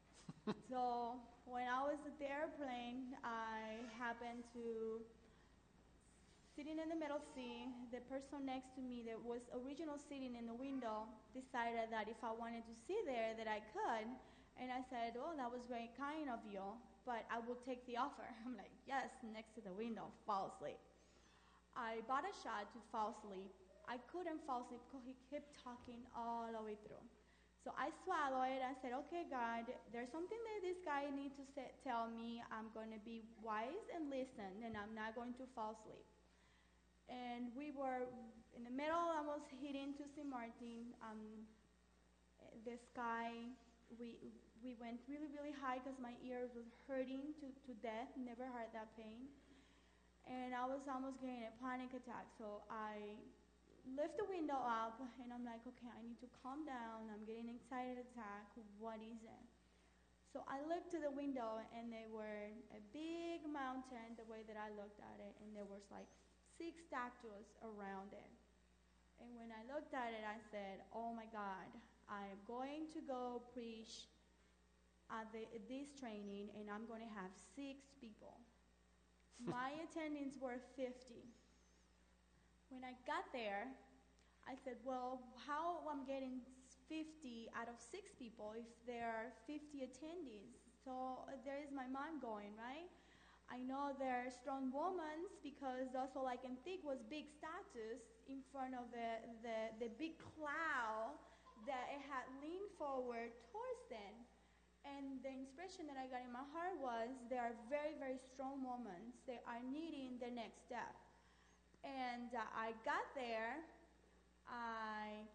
So when I was at the airplane, I happened to sitting in the middle seat. The person next to me that was original sitting in the window decided that if I wanted to sit there that I could. And I said, oh, that was very kind of you, but I will take the offer. I'm like, yes, next to the window, fall asleep. I bought a shot to fall asleep. I couldn't fall asleep because he kept talking all the way through. So I swallowed it. I said, okay, God, there's something that this guy needs to say, tell me. I'm going to be wise and listen, and I'm not going to fall asleep. And we were in the middle, almost hitting to Saint Martin. Um, the sky, we we went really, really high because my ear was hurting to, to death. Never had that pain. And I was almost getting a panic attack. So I lift the window up, and I'm like, okay, I need to calm down. I'm getting an anxiety attack. What is it? So I looked to the window, and there were a big mountain, the way that I looked at it, and there was like six statues around it. And when I looked at it, I said, oh my God, I'm going to go preach at the, this training, and I'm going to have six people. My attendance were fifty. When I got there, I said, well, how I'm getting fifty out of six people if there are fifty attendees? So uh, there is my mind going, right? I know there are strong women because that's all I can think was big statues in front of the, the, the big cloud that it had leaned forward towards them. And the expression that I got in my heart was there are very, very strong women that are needing the next step. And uh, I got there. I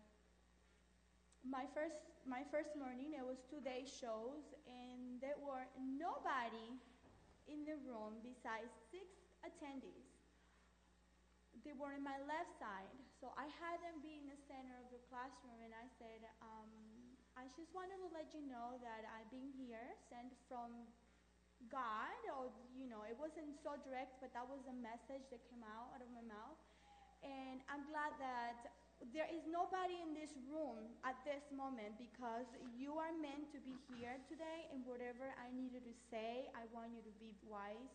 my first my first morning, it was two day shows, and there were nobody in the room besides six attendees. They were on my left side, so I had them be in the center of the classroom, and I said, um, I just wanted to let you know that I've been here, sent from God, or, you know, it wasn't so direct, but that was a message that came out, out of my mouth. And I'm glad that there is nobody in this room at this moment because you are meant to be here today, and whatever I needed to say, I want you to be wise.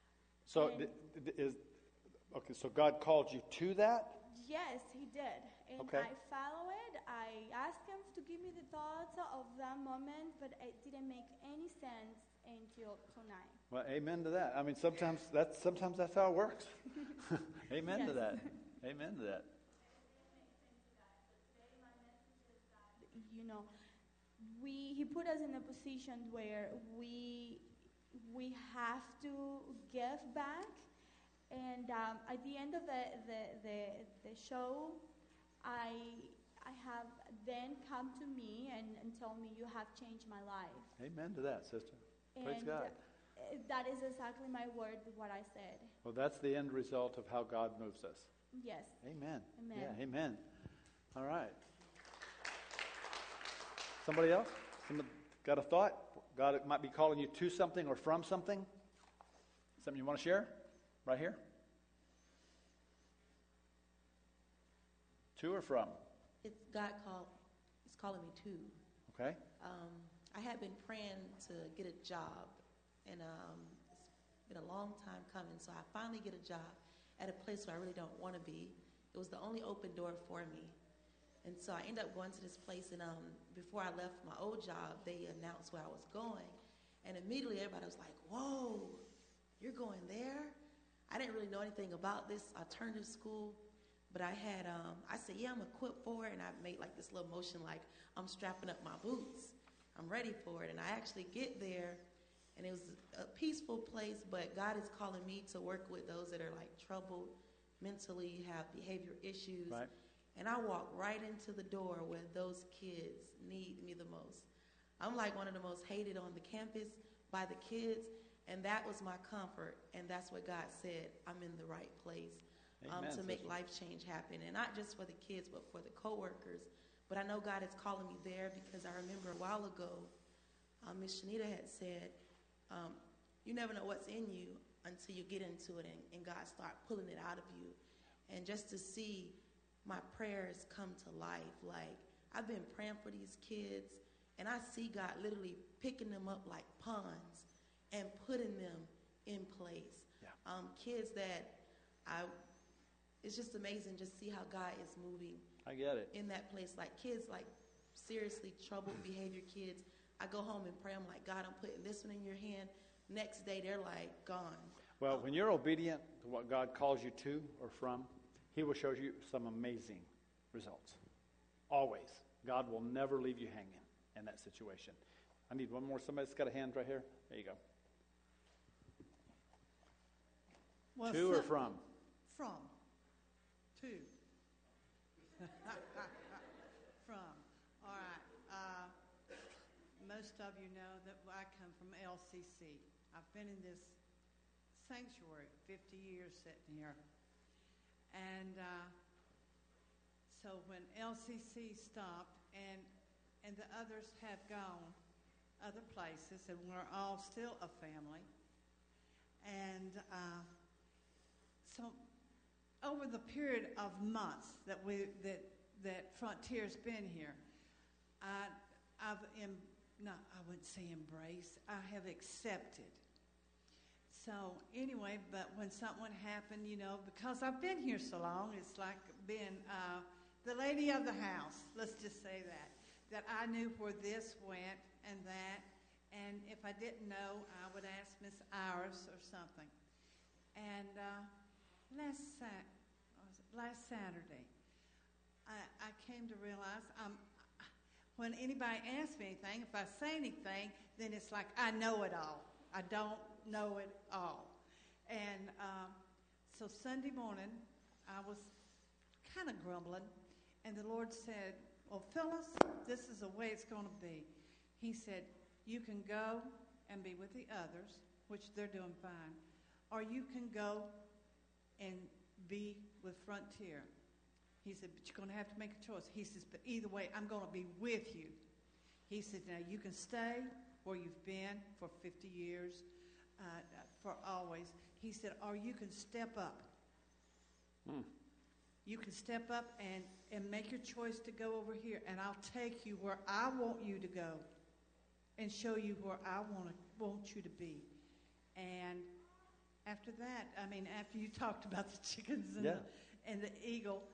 So, th- th- is, okay, so God called you to that? Yes, he did. And Okay. I follow it. I ask him to give me the thoughts of that moment, but it didn't make any sense until tonight. Well, amen to that. I mean, sometimes that's sometimes that's how it works. Amen to Yes. that. Amen to that. You know, we he put us in a position where we we have to give back, and um, at the end of the the, the, the show, I I have then come to me and, and told me, you have changed my life. Amen to that, sister. Praise And God. uh, that is exactly my word, what I said. Well, that's the end result of how God moves us. Yes. Amen. Amen. Yeah, amen. All right. Somebody else? Somebody got a thought? God might be calling you to something or from something? Something you want to share? Right here? To or from? It's God called, He's calling me to. Okay. Um, I had been praying to get a job, and um, it's been a long time coming. So I finally get a job at a place where I really don't want to be. It was the only open door for me. And so I ended up going to this place, and um, before I left my old job, they announced where I was going. And immediately everybody was like, whoa, you're going there? I didn't really know anything about this alternative school, but I had, um, I said, yeah, I'm equipped for it, and I made like this little motion like I'm strapping up my boots. I'm ready for it. And I actually get there, and it was a peaceful place, but God is calling me to work with those that are like troubled mentally, have behavior issues. Right. And I walk right into the door where those kids need me the most. I'm like one of the most hated on the campus by the kids, and that was my comfort. And that's what God said, I'm in the right place um, Amen, to make sister. life change happen. And not just for the kids, but for the coworkers. But I know God is calling me there because I remember a while ago, um, Miss Shanita had said, um, you never know what's in you until you get into it and, and God start pulling it out of you. And just to see my prayers come to life. Like, I've been praying for these kids, and I see God literally picking them up like pawns and putting them in place. Yeah. Um, kids that I, it's just amazing just see how God is moving I get it. in that place. Like kids, like seriously troubled behavior kids. I go home and pray. I'm like, God, I'm putting this one in your hand. Next day, they're like gone. Well, when you're obedient to what God calls you to or from, He will show you some amazing results. Always. God will never leave you hanging in that situation. I need one more. Somebody's got a hand right here. There you go. Well, to or some- from? From. To. From. All right. Uh, most of you know that I come from L C C. I've been in this sanctuary fifty years sitting here. And uh, so when L C C stopped and and the others have gone other places, and we're all still a family. And uh, so over the period of months that we that that Frontier's been here, I I've em, not I wouldn't say embraced. I have accepted. So anyway, but when something happened, you know, because I've been here so long, it's like being uh, the lady of the house. Let's just say that. That I knew where this went and that. And if I didn't know, I would ask Miss Iris or something. And uh, last, sat- was it last Saturday, I, I came to realize I'm, when anybody asks me anything, if I say anything, then it's like I know it all. I don't know it all. And um, so Sunday morning, I was kind of grumbling, and the Lord said, well, Phyllis, this is the way it's going to be. He said, you can go and be with the others, which they're doing fine, or you can go and be with Frontier. He said, but you're going to have to make a choice. He says, but either way, I'm going to be with you. He said, now you can stay where you've been for fifty years, uh, for always. He said, or you can step up. Hmm. You can step up and, and make your choice to go over here, and I'll take you where I want you to go and show you where I want to, want you to be. And after that, I mean, after you talked about the chickens and, Yeah. the, and the eagle,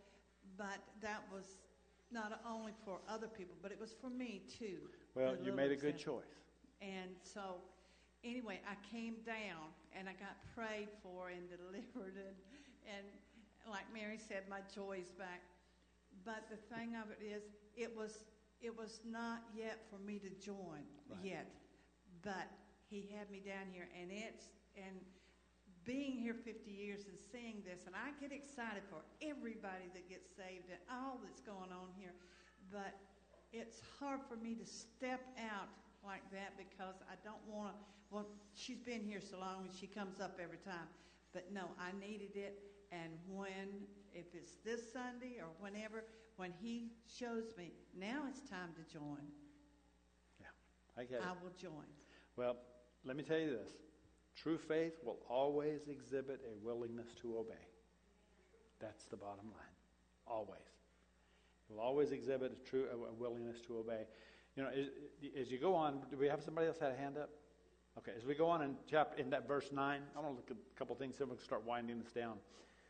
but that was not only for other people, but it was for me too. Well, to you a made a little good extent. choice. And so, anyway, I came down and I got prayed for and delivered, and and like Mary said, my joy is back. But the thing of it is, it was it was not yet for me to join Right. yet, but He had me down here, and it's and being here fifty years and seeing this, and I get excited for everybody that gets saved and all that's going on here, but it's hard for me to step out like that because I don't want to. Well, she's been here so long and she comes up every time, but no, I needed it. And when, if it's this Sunday or whenever, when He shows me, now it's time to join. Yeah, I get it. I will join. Well, let me tell you this. True faith will always exhibit a willingness to obey. That's the bottom line. Always. It will always exhibit a true a willingness to obey. You know, as, as you go on, do we have somebody else had a hand up? Okay, as we go on in chapter in that verse nine, I want to look at a couple things, so we can start winding this down.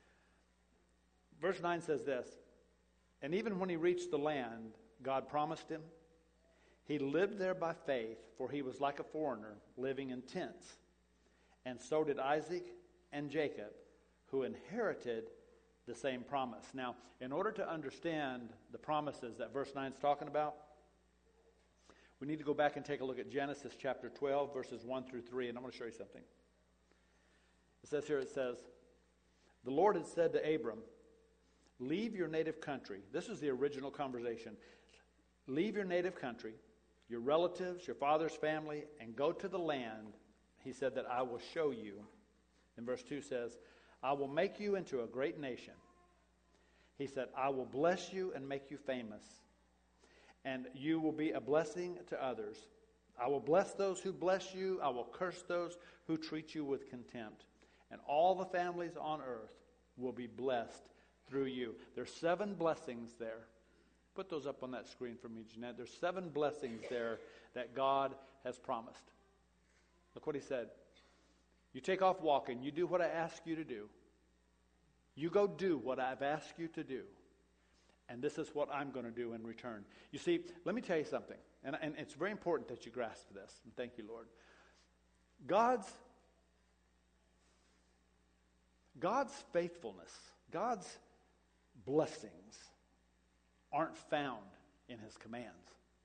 Verse nine says this, and even when he reached the land God promised him, he lived there by faith, for he was like a foreigner living in tents. And so did Isaac and Jacob, who inherited the same promise. Now, in order to understand the promises that verse nine is talking about, we need to go back and take a look at Genesis chapter twelve, verses one through three, and I'm going to show you something. It says here, it says, the Lord had said to Abram, leave your native country. This is the original conversation. Leave your native country, your relatives, your father's family, and go to the land, he said, that I will show you. And verse two says, I will make you into a great nation. He said, I will bless you and make you famous, and you will be a blessing to others. I will bless those who bless you. I will curse those who treat you with contempt. And all the families on earth will be blessed through you. There's seven blessings there. Put those up on that screen for me, Jeanette. There's seven blessings there that God has promised. Look what he said. You take off walking. You do what I ask you to do. You go do what I've asked you to do. And this is what I'm going to do in return. You see, let me tell you something. And, and it's very important that you grasp this. And thank you, Lord. God's, God's faithfulness, God's blessings aren't found in his commands.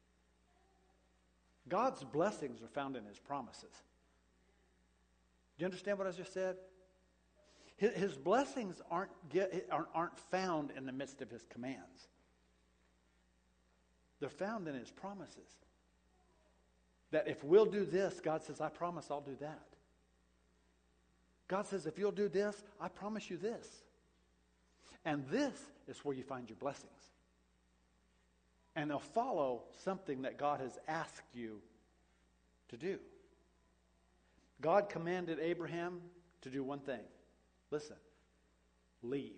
God's blessings are found in his promises. Do you understand what I just said? His, his blessings aren't, get, aren't, aren't found in the midst of his commands. They're found in his promises. That if we'll do this, God says, I promise I'll do that. God says, if you'll do this, I promise you this. And this is where you find your blessings. And they'll follow something that God has asked you to do. God commanded Abraham to do one thing. Listen, leave.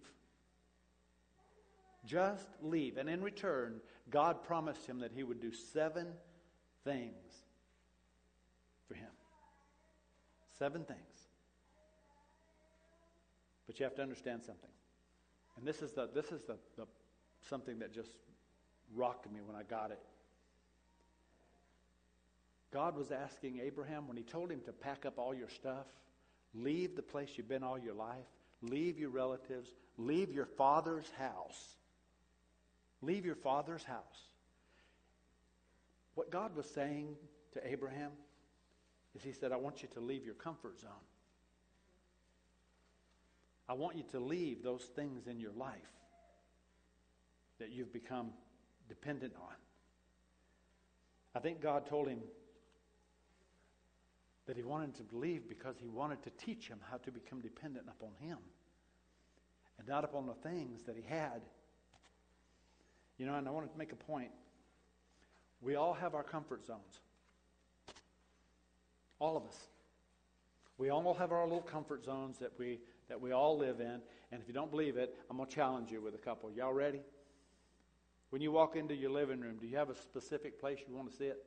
Just leave. And in return, God promised him that he would do seven things for him. Seven things. But you have to understand something. And this is the this is the, the something that just rocked me when I got it. God was asking Abraham, when he told him to pack up all your stuff, leave the place you've been all your life, leave your relatives, leave your father's house. Leave your father's house. What God was saying to Abraham is he said, I want you to leave your comfort zone. I want you to leave those things in your life that you've become dependent on. I think God told him that he wanted to leave because he wanted to teach him how to become dependent upon him and not upon the things that he had. You know, and I want to make a point. We all have our comfort zones. All of us. We all have our little comfort zones that we that we all live in. And if you don't believe it, I'm going to challenge you with a couple. Y'all ready? When you walk into your living room, do you have a specific place you want to sit?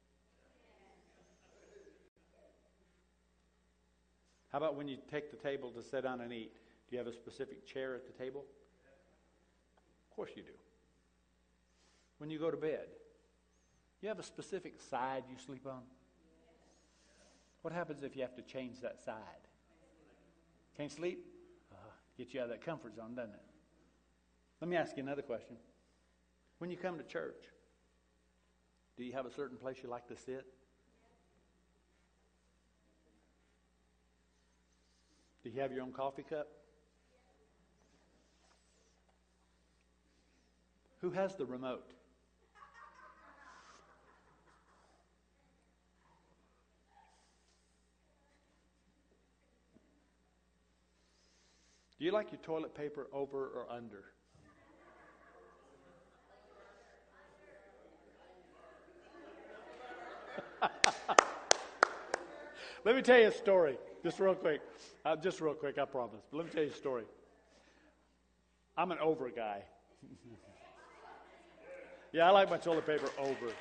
How about when you take the table to sit down and eat? Do you have a specific chair at the table? Of course you do. When you go to bed, you have a specific side you sleep on? What happens if you have to change that side? Can't sleep? Uh, get you out of that comfort zone, doesn't it? Let me ask you another question. When you come to church, do you have a certain place you like to sit? Do you have your own coffee cup? Who has the remote? Do you like your toilet paper over or under? Let me tell you a story, just real quick. Uh, just real quick, I promise. But let me tell you a story. I'm an over guy. Yeah, I like my toilet paper over.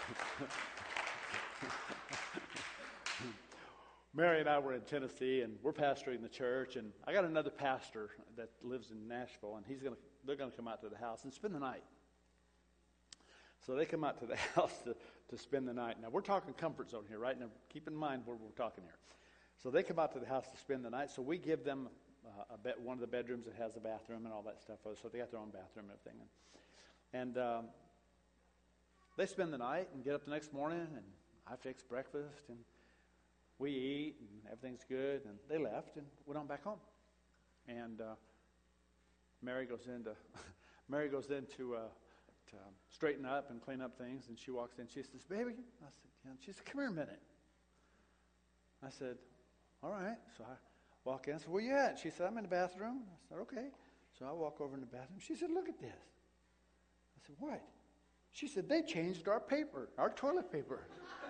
Mary and I were in Tennessee, and we're pastoring the church, and I got another pastor that lives in Nashville, and he's gonna they're gonna come out to the house and spend the night. So they come out to the house to, to spend the night. Now, we're talking comfort zone here, right? Now, keep in mind where we're talking here. So they come out to the house to spend the night. So we give them uh, a bed, one of the bedrooms that has a bathroom and all that stuff. So they got their own bathroom and everything. And, and um, they spend the night and get up the next morning, and I fix breakfast, and we eat, and everything's good. And they left and went on back home. And uh, Mary goes into Mary goes into uh, to um, straighten up and clean up things, and she walks in. She says, "Baby," I said, yeah. She said, "Come here a minute." I said, "All right." So I walk in. I said, "Where you at?" She said, "I'm in the bathroom." I said, "Okay." So I walk over in the bathroom. She said, "Look at this." I said, "What?" She said, "They changed our paper, our toilet paper."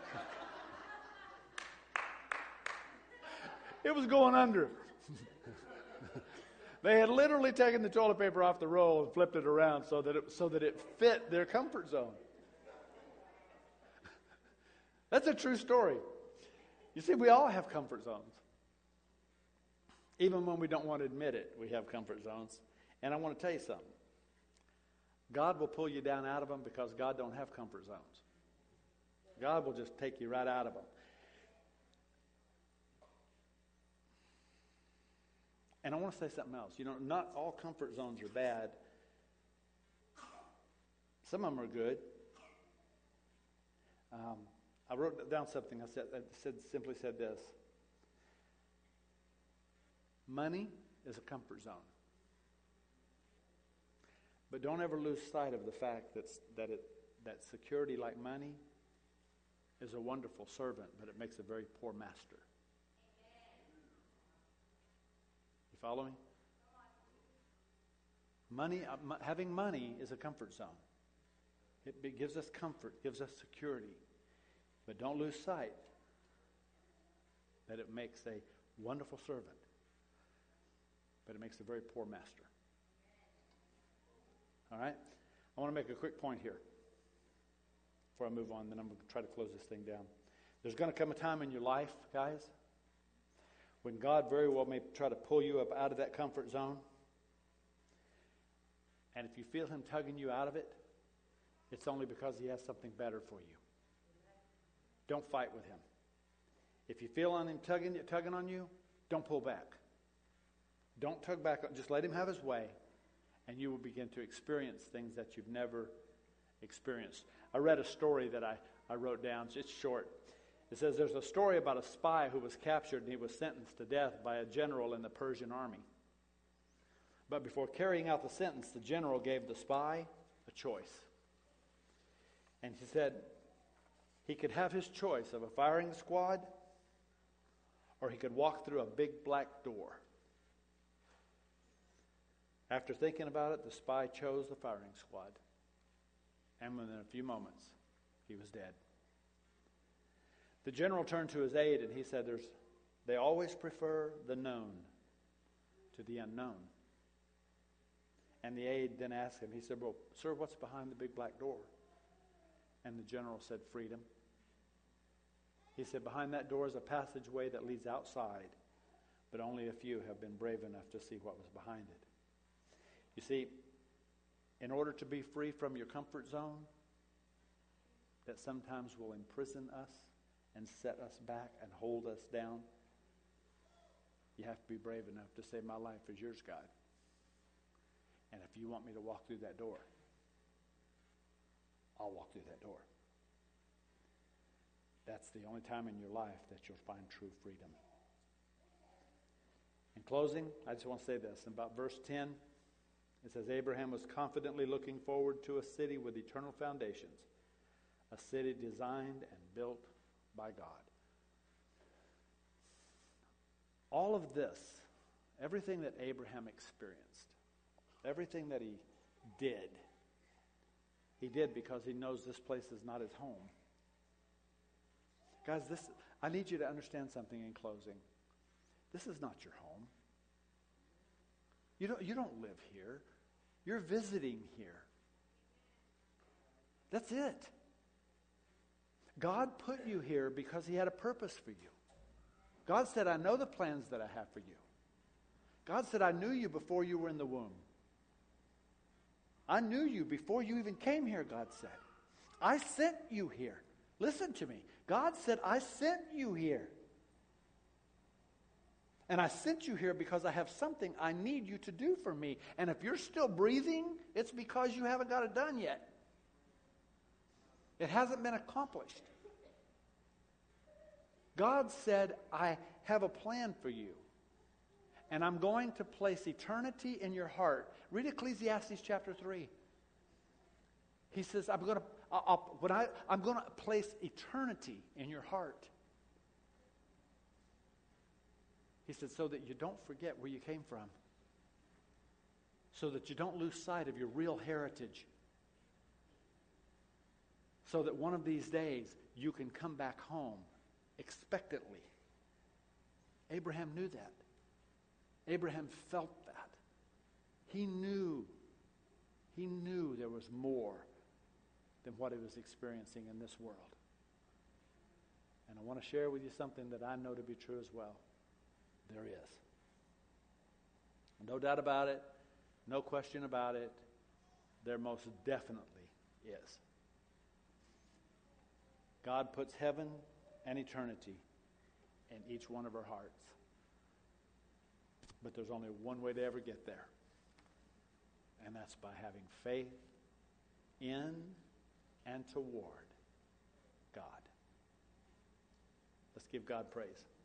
It was going under. They had literally taken the toilet paper off the roll and flipped it around so that it, so that it fit their comfort zone. That's a true story. You see, we all have comfort zones. Even when we don't want to admit it, we have comfort zones. And I want to tell you something. God will pull you down out of them because God don't have comfort zones. God will just take you right out of them. And I want to say something else. You know, not all comfort zones are bad. Some of them are good. Um, I wrote down something. I said, I said, simply said this. Money is a comfort zone. But don't ever lose sight of the fact that, that, it, that security like money is a wonderful servant, but it makes a very poor master. Follow me? Money, uh, m- having money is a comfort zone. It, it gives us comfort, gives us security. But don't lose sight that it makes a wonderful servant, but it makes a very poor master. All right? I want to make a quick point here before I move on, then I'm going to try to close this thing down. There's going to come a time in your life, guys, when God very well may try to pull you up out of that comfort zone. And if you feel him tugging you out of it, it's only because he has something better for you. Don't fight with him. If you feel on him tugging, tugging on you, don't pull back. Don't tug back. Just let him have his way, and you will begin to experience things that you've never experienced. I read a story that I, I wrote down. It's short. It says there's a story about a spy who was captured and he was sentenced to death by a general in the Persian army. But before carrying out the sentence, the general gave the spy a choice. And he said he could have his choice of a firing squad or he could walk through a big black door. After thinking about it, the spy chose the firing squad. And within a few moments, he was dead. The general turned to his aide and he said, "There's, they always prefer the known to the unknown." And the aide then asked him, he said, "Well, sir, what's behind the big black door?" And the general said, "Freedom." He said, "Behind that door is a passageway that leads outside, but only a few have been brave enough to see what was behind it." You see, in order to be free from your comfort zone that sometimes will imprison us and set us back and hold us down, you have to be brave enough to say, my life is yours, God. And if you want me to walk through that door, I'll walk through that door. That's the only time in your life that you'll find true freedom. In closing, I just want to say this. In about verse ten, it says, Abraham was confidently looking forward to a city with eternal foundations, a city designed and built by God. All of this, everything that Abraham experienced, everything that he did, he did because he knows this place is not his home. Guys, this I need you to understand something in closing. This is not your home. You don't, you don't live here. You're visiting here. That's it. God put you here because he had a purpose for you. God said, I know the plans that I have for you. God said, I knew you before you were in the womb. I knew you before you even came here, God said. I sent you here. Listen to me. God said, I sent you here. And I sent you here because I have something I need you to do for me. And if you're still breathing, it's because you haven't got it done yet. It hasn't been accomplished. God said, I have a plan for you. And I'm going to place eternity in your heart. Read Ecclesiastes chapter three. He says, I'm going to, I'll, when I, I'm going to place eternity in your heart. He said, so that you don't forget where you came from. So that you don't lose sight of your real heritage. So that one of these days you can come back home expectantly. Abraham knew that. Abraham felt that. He knew, he knew there was more than what he was experiencing in this world. And I want to share with you something that I know to be true as well. There is. No doubt about it. No question about it. There most definitely is. God puts heaven and eternity in each one of our hearts. But there's only one way to ever get there. And that's by having faith in and toward God. Let's give God praise.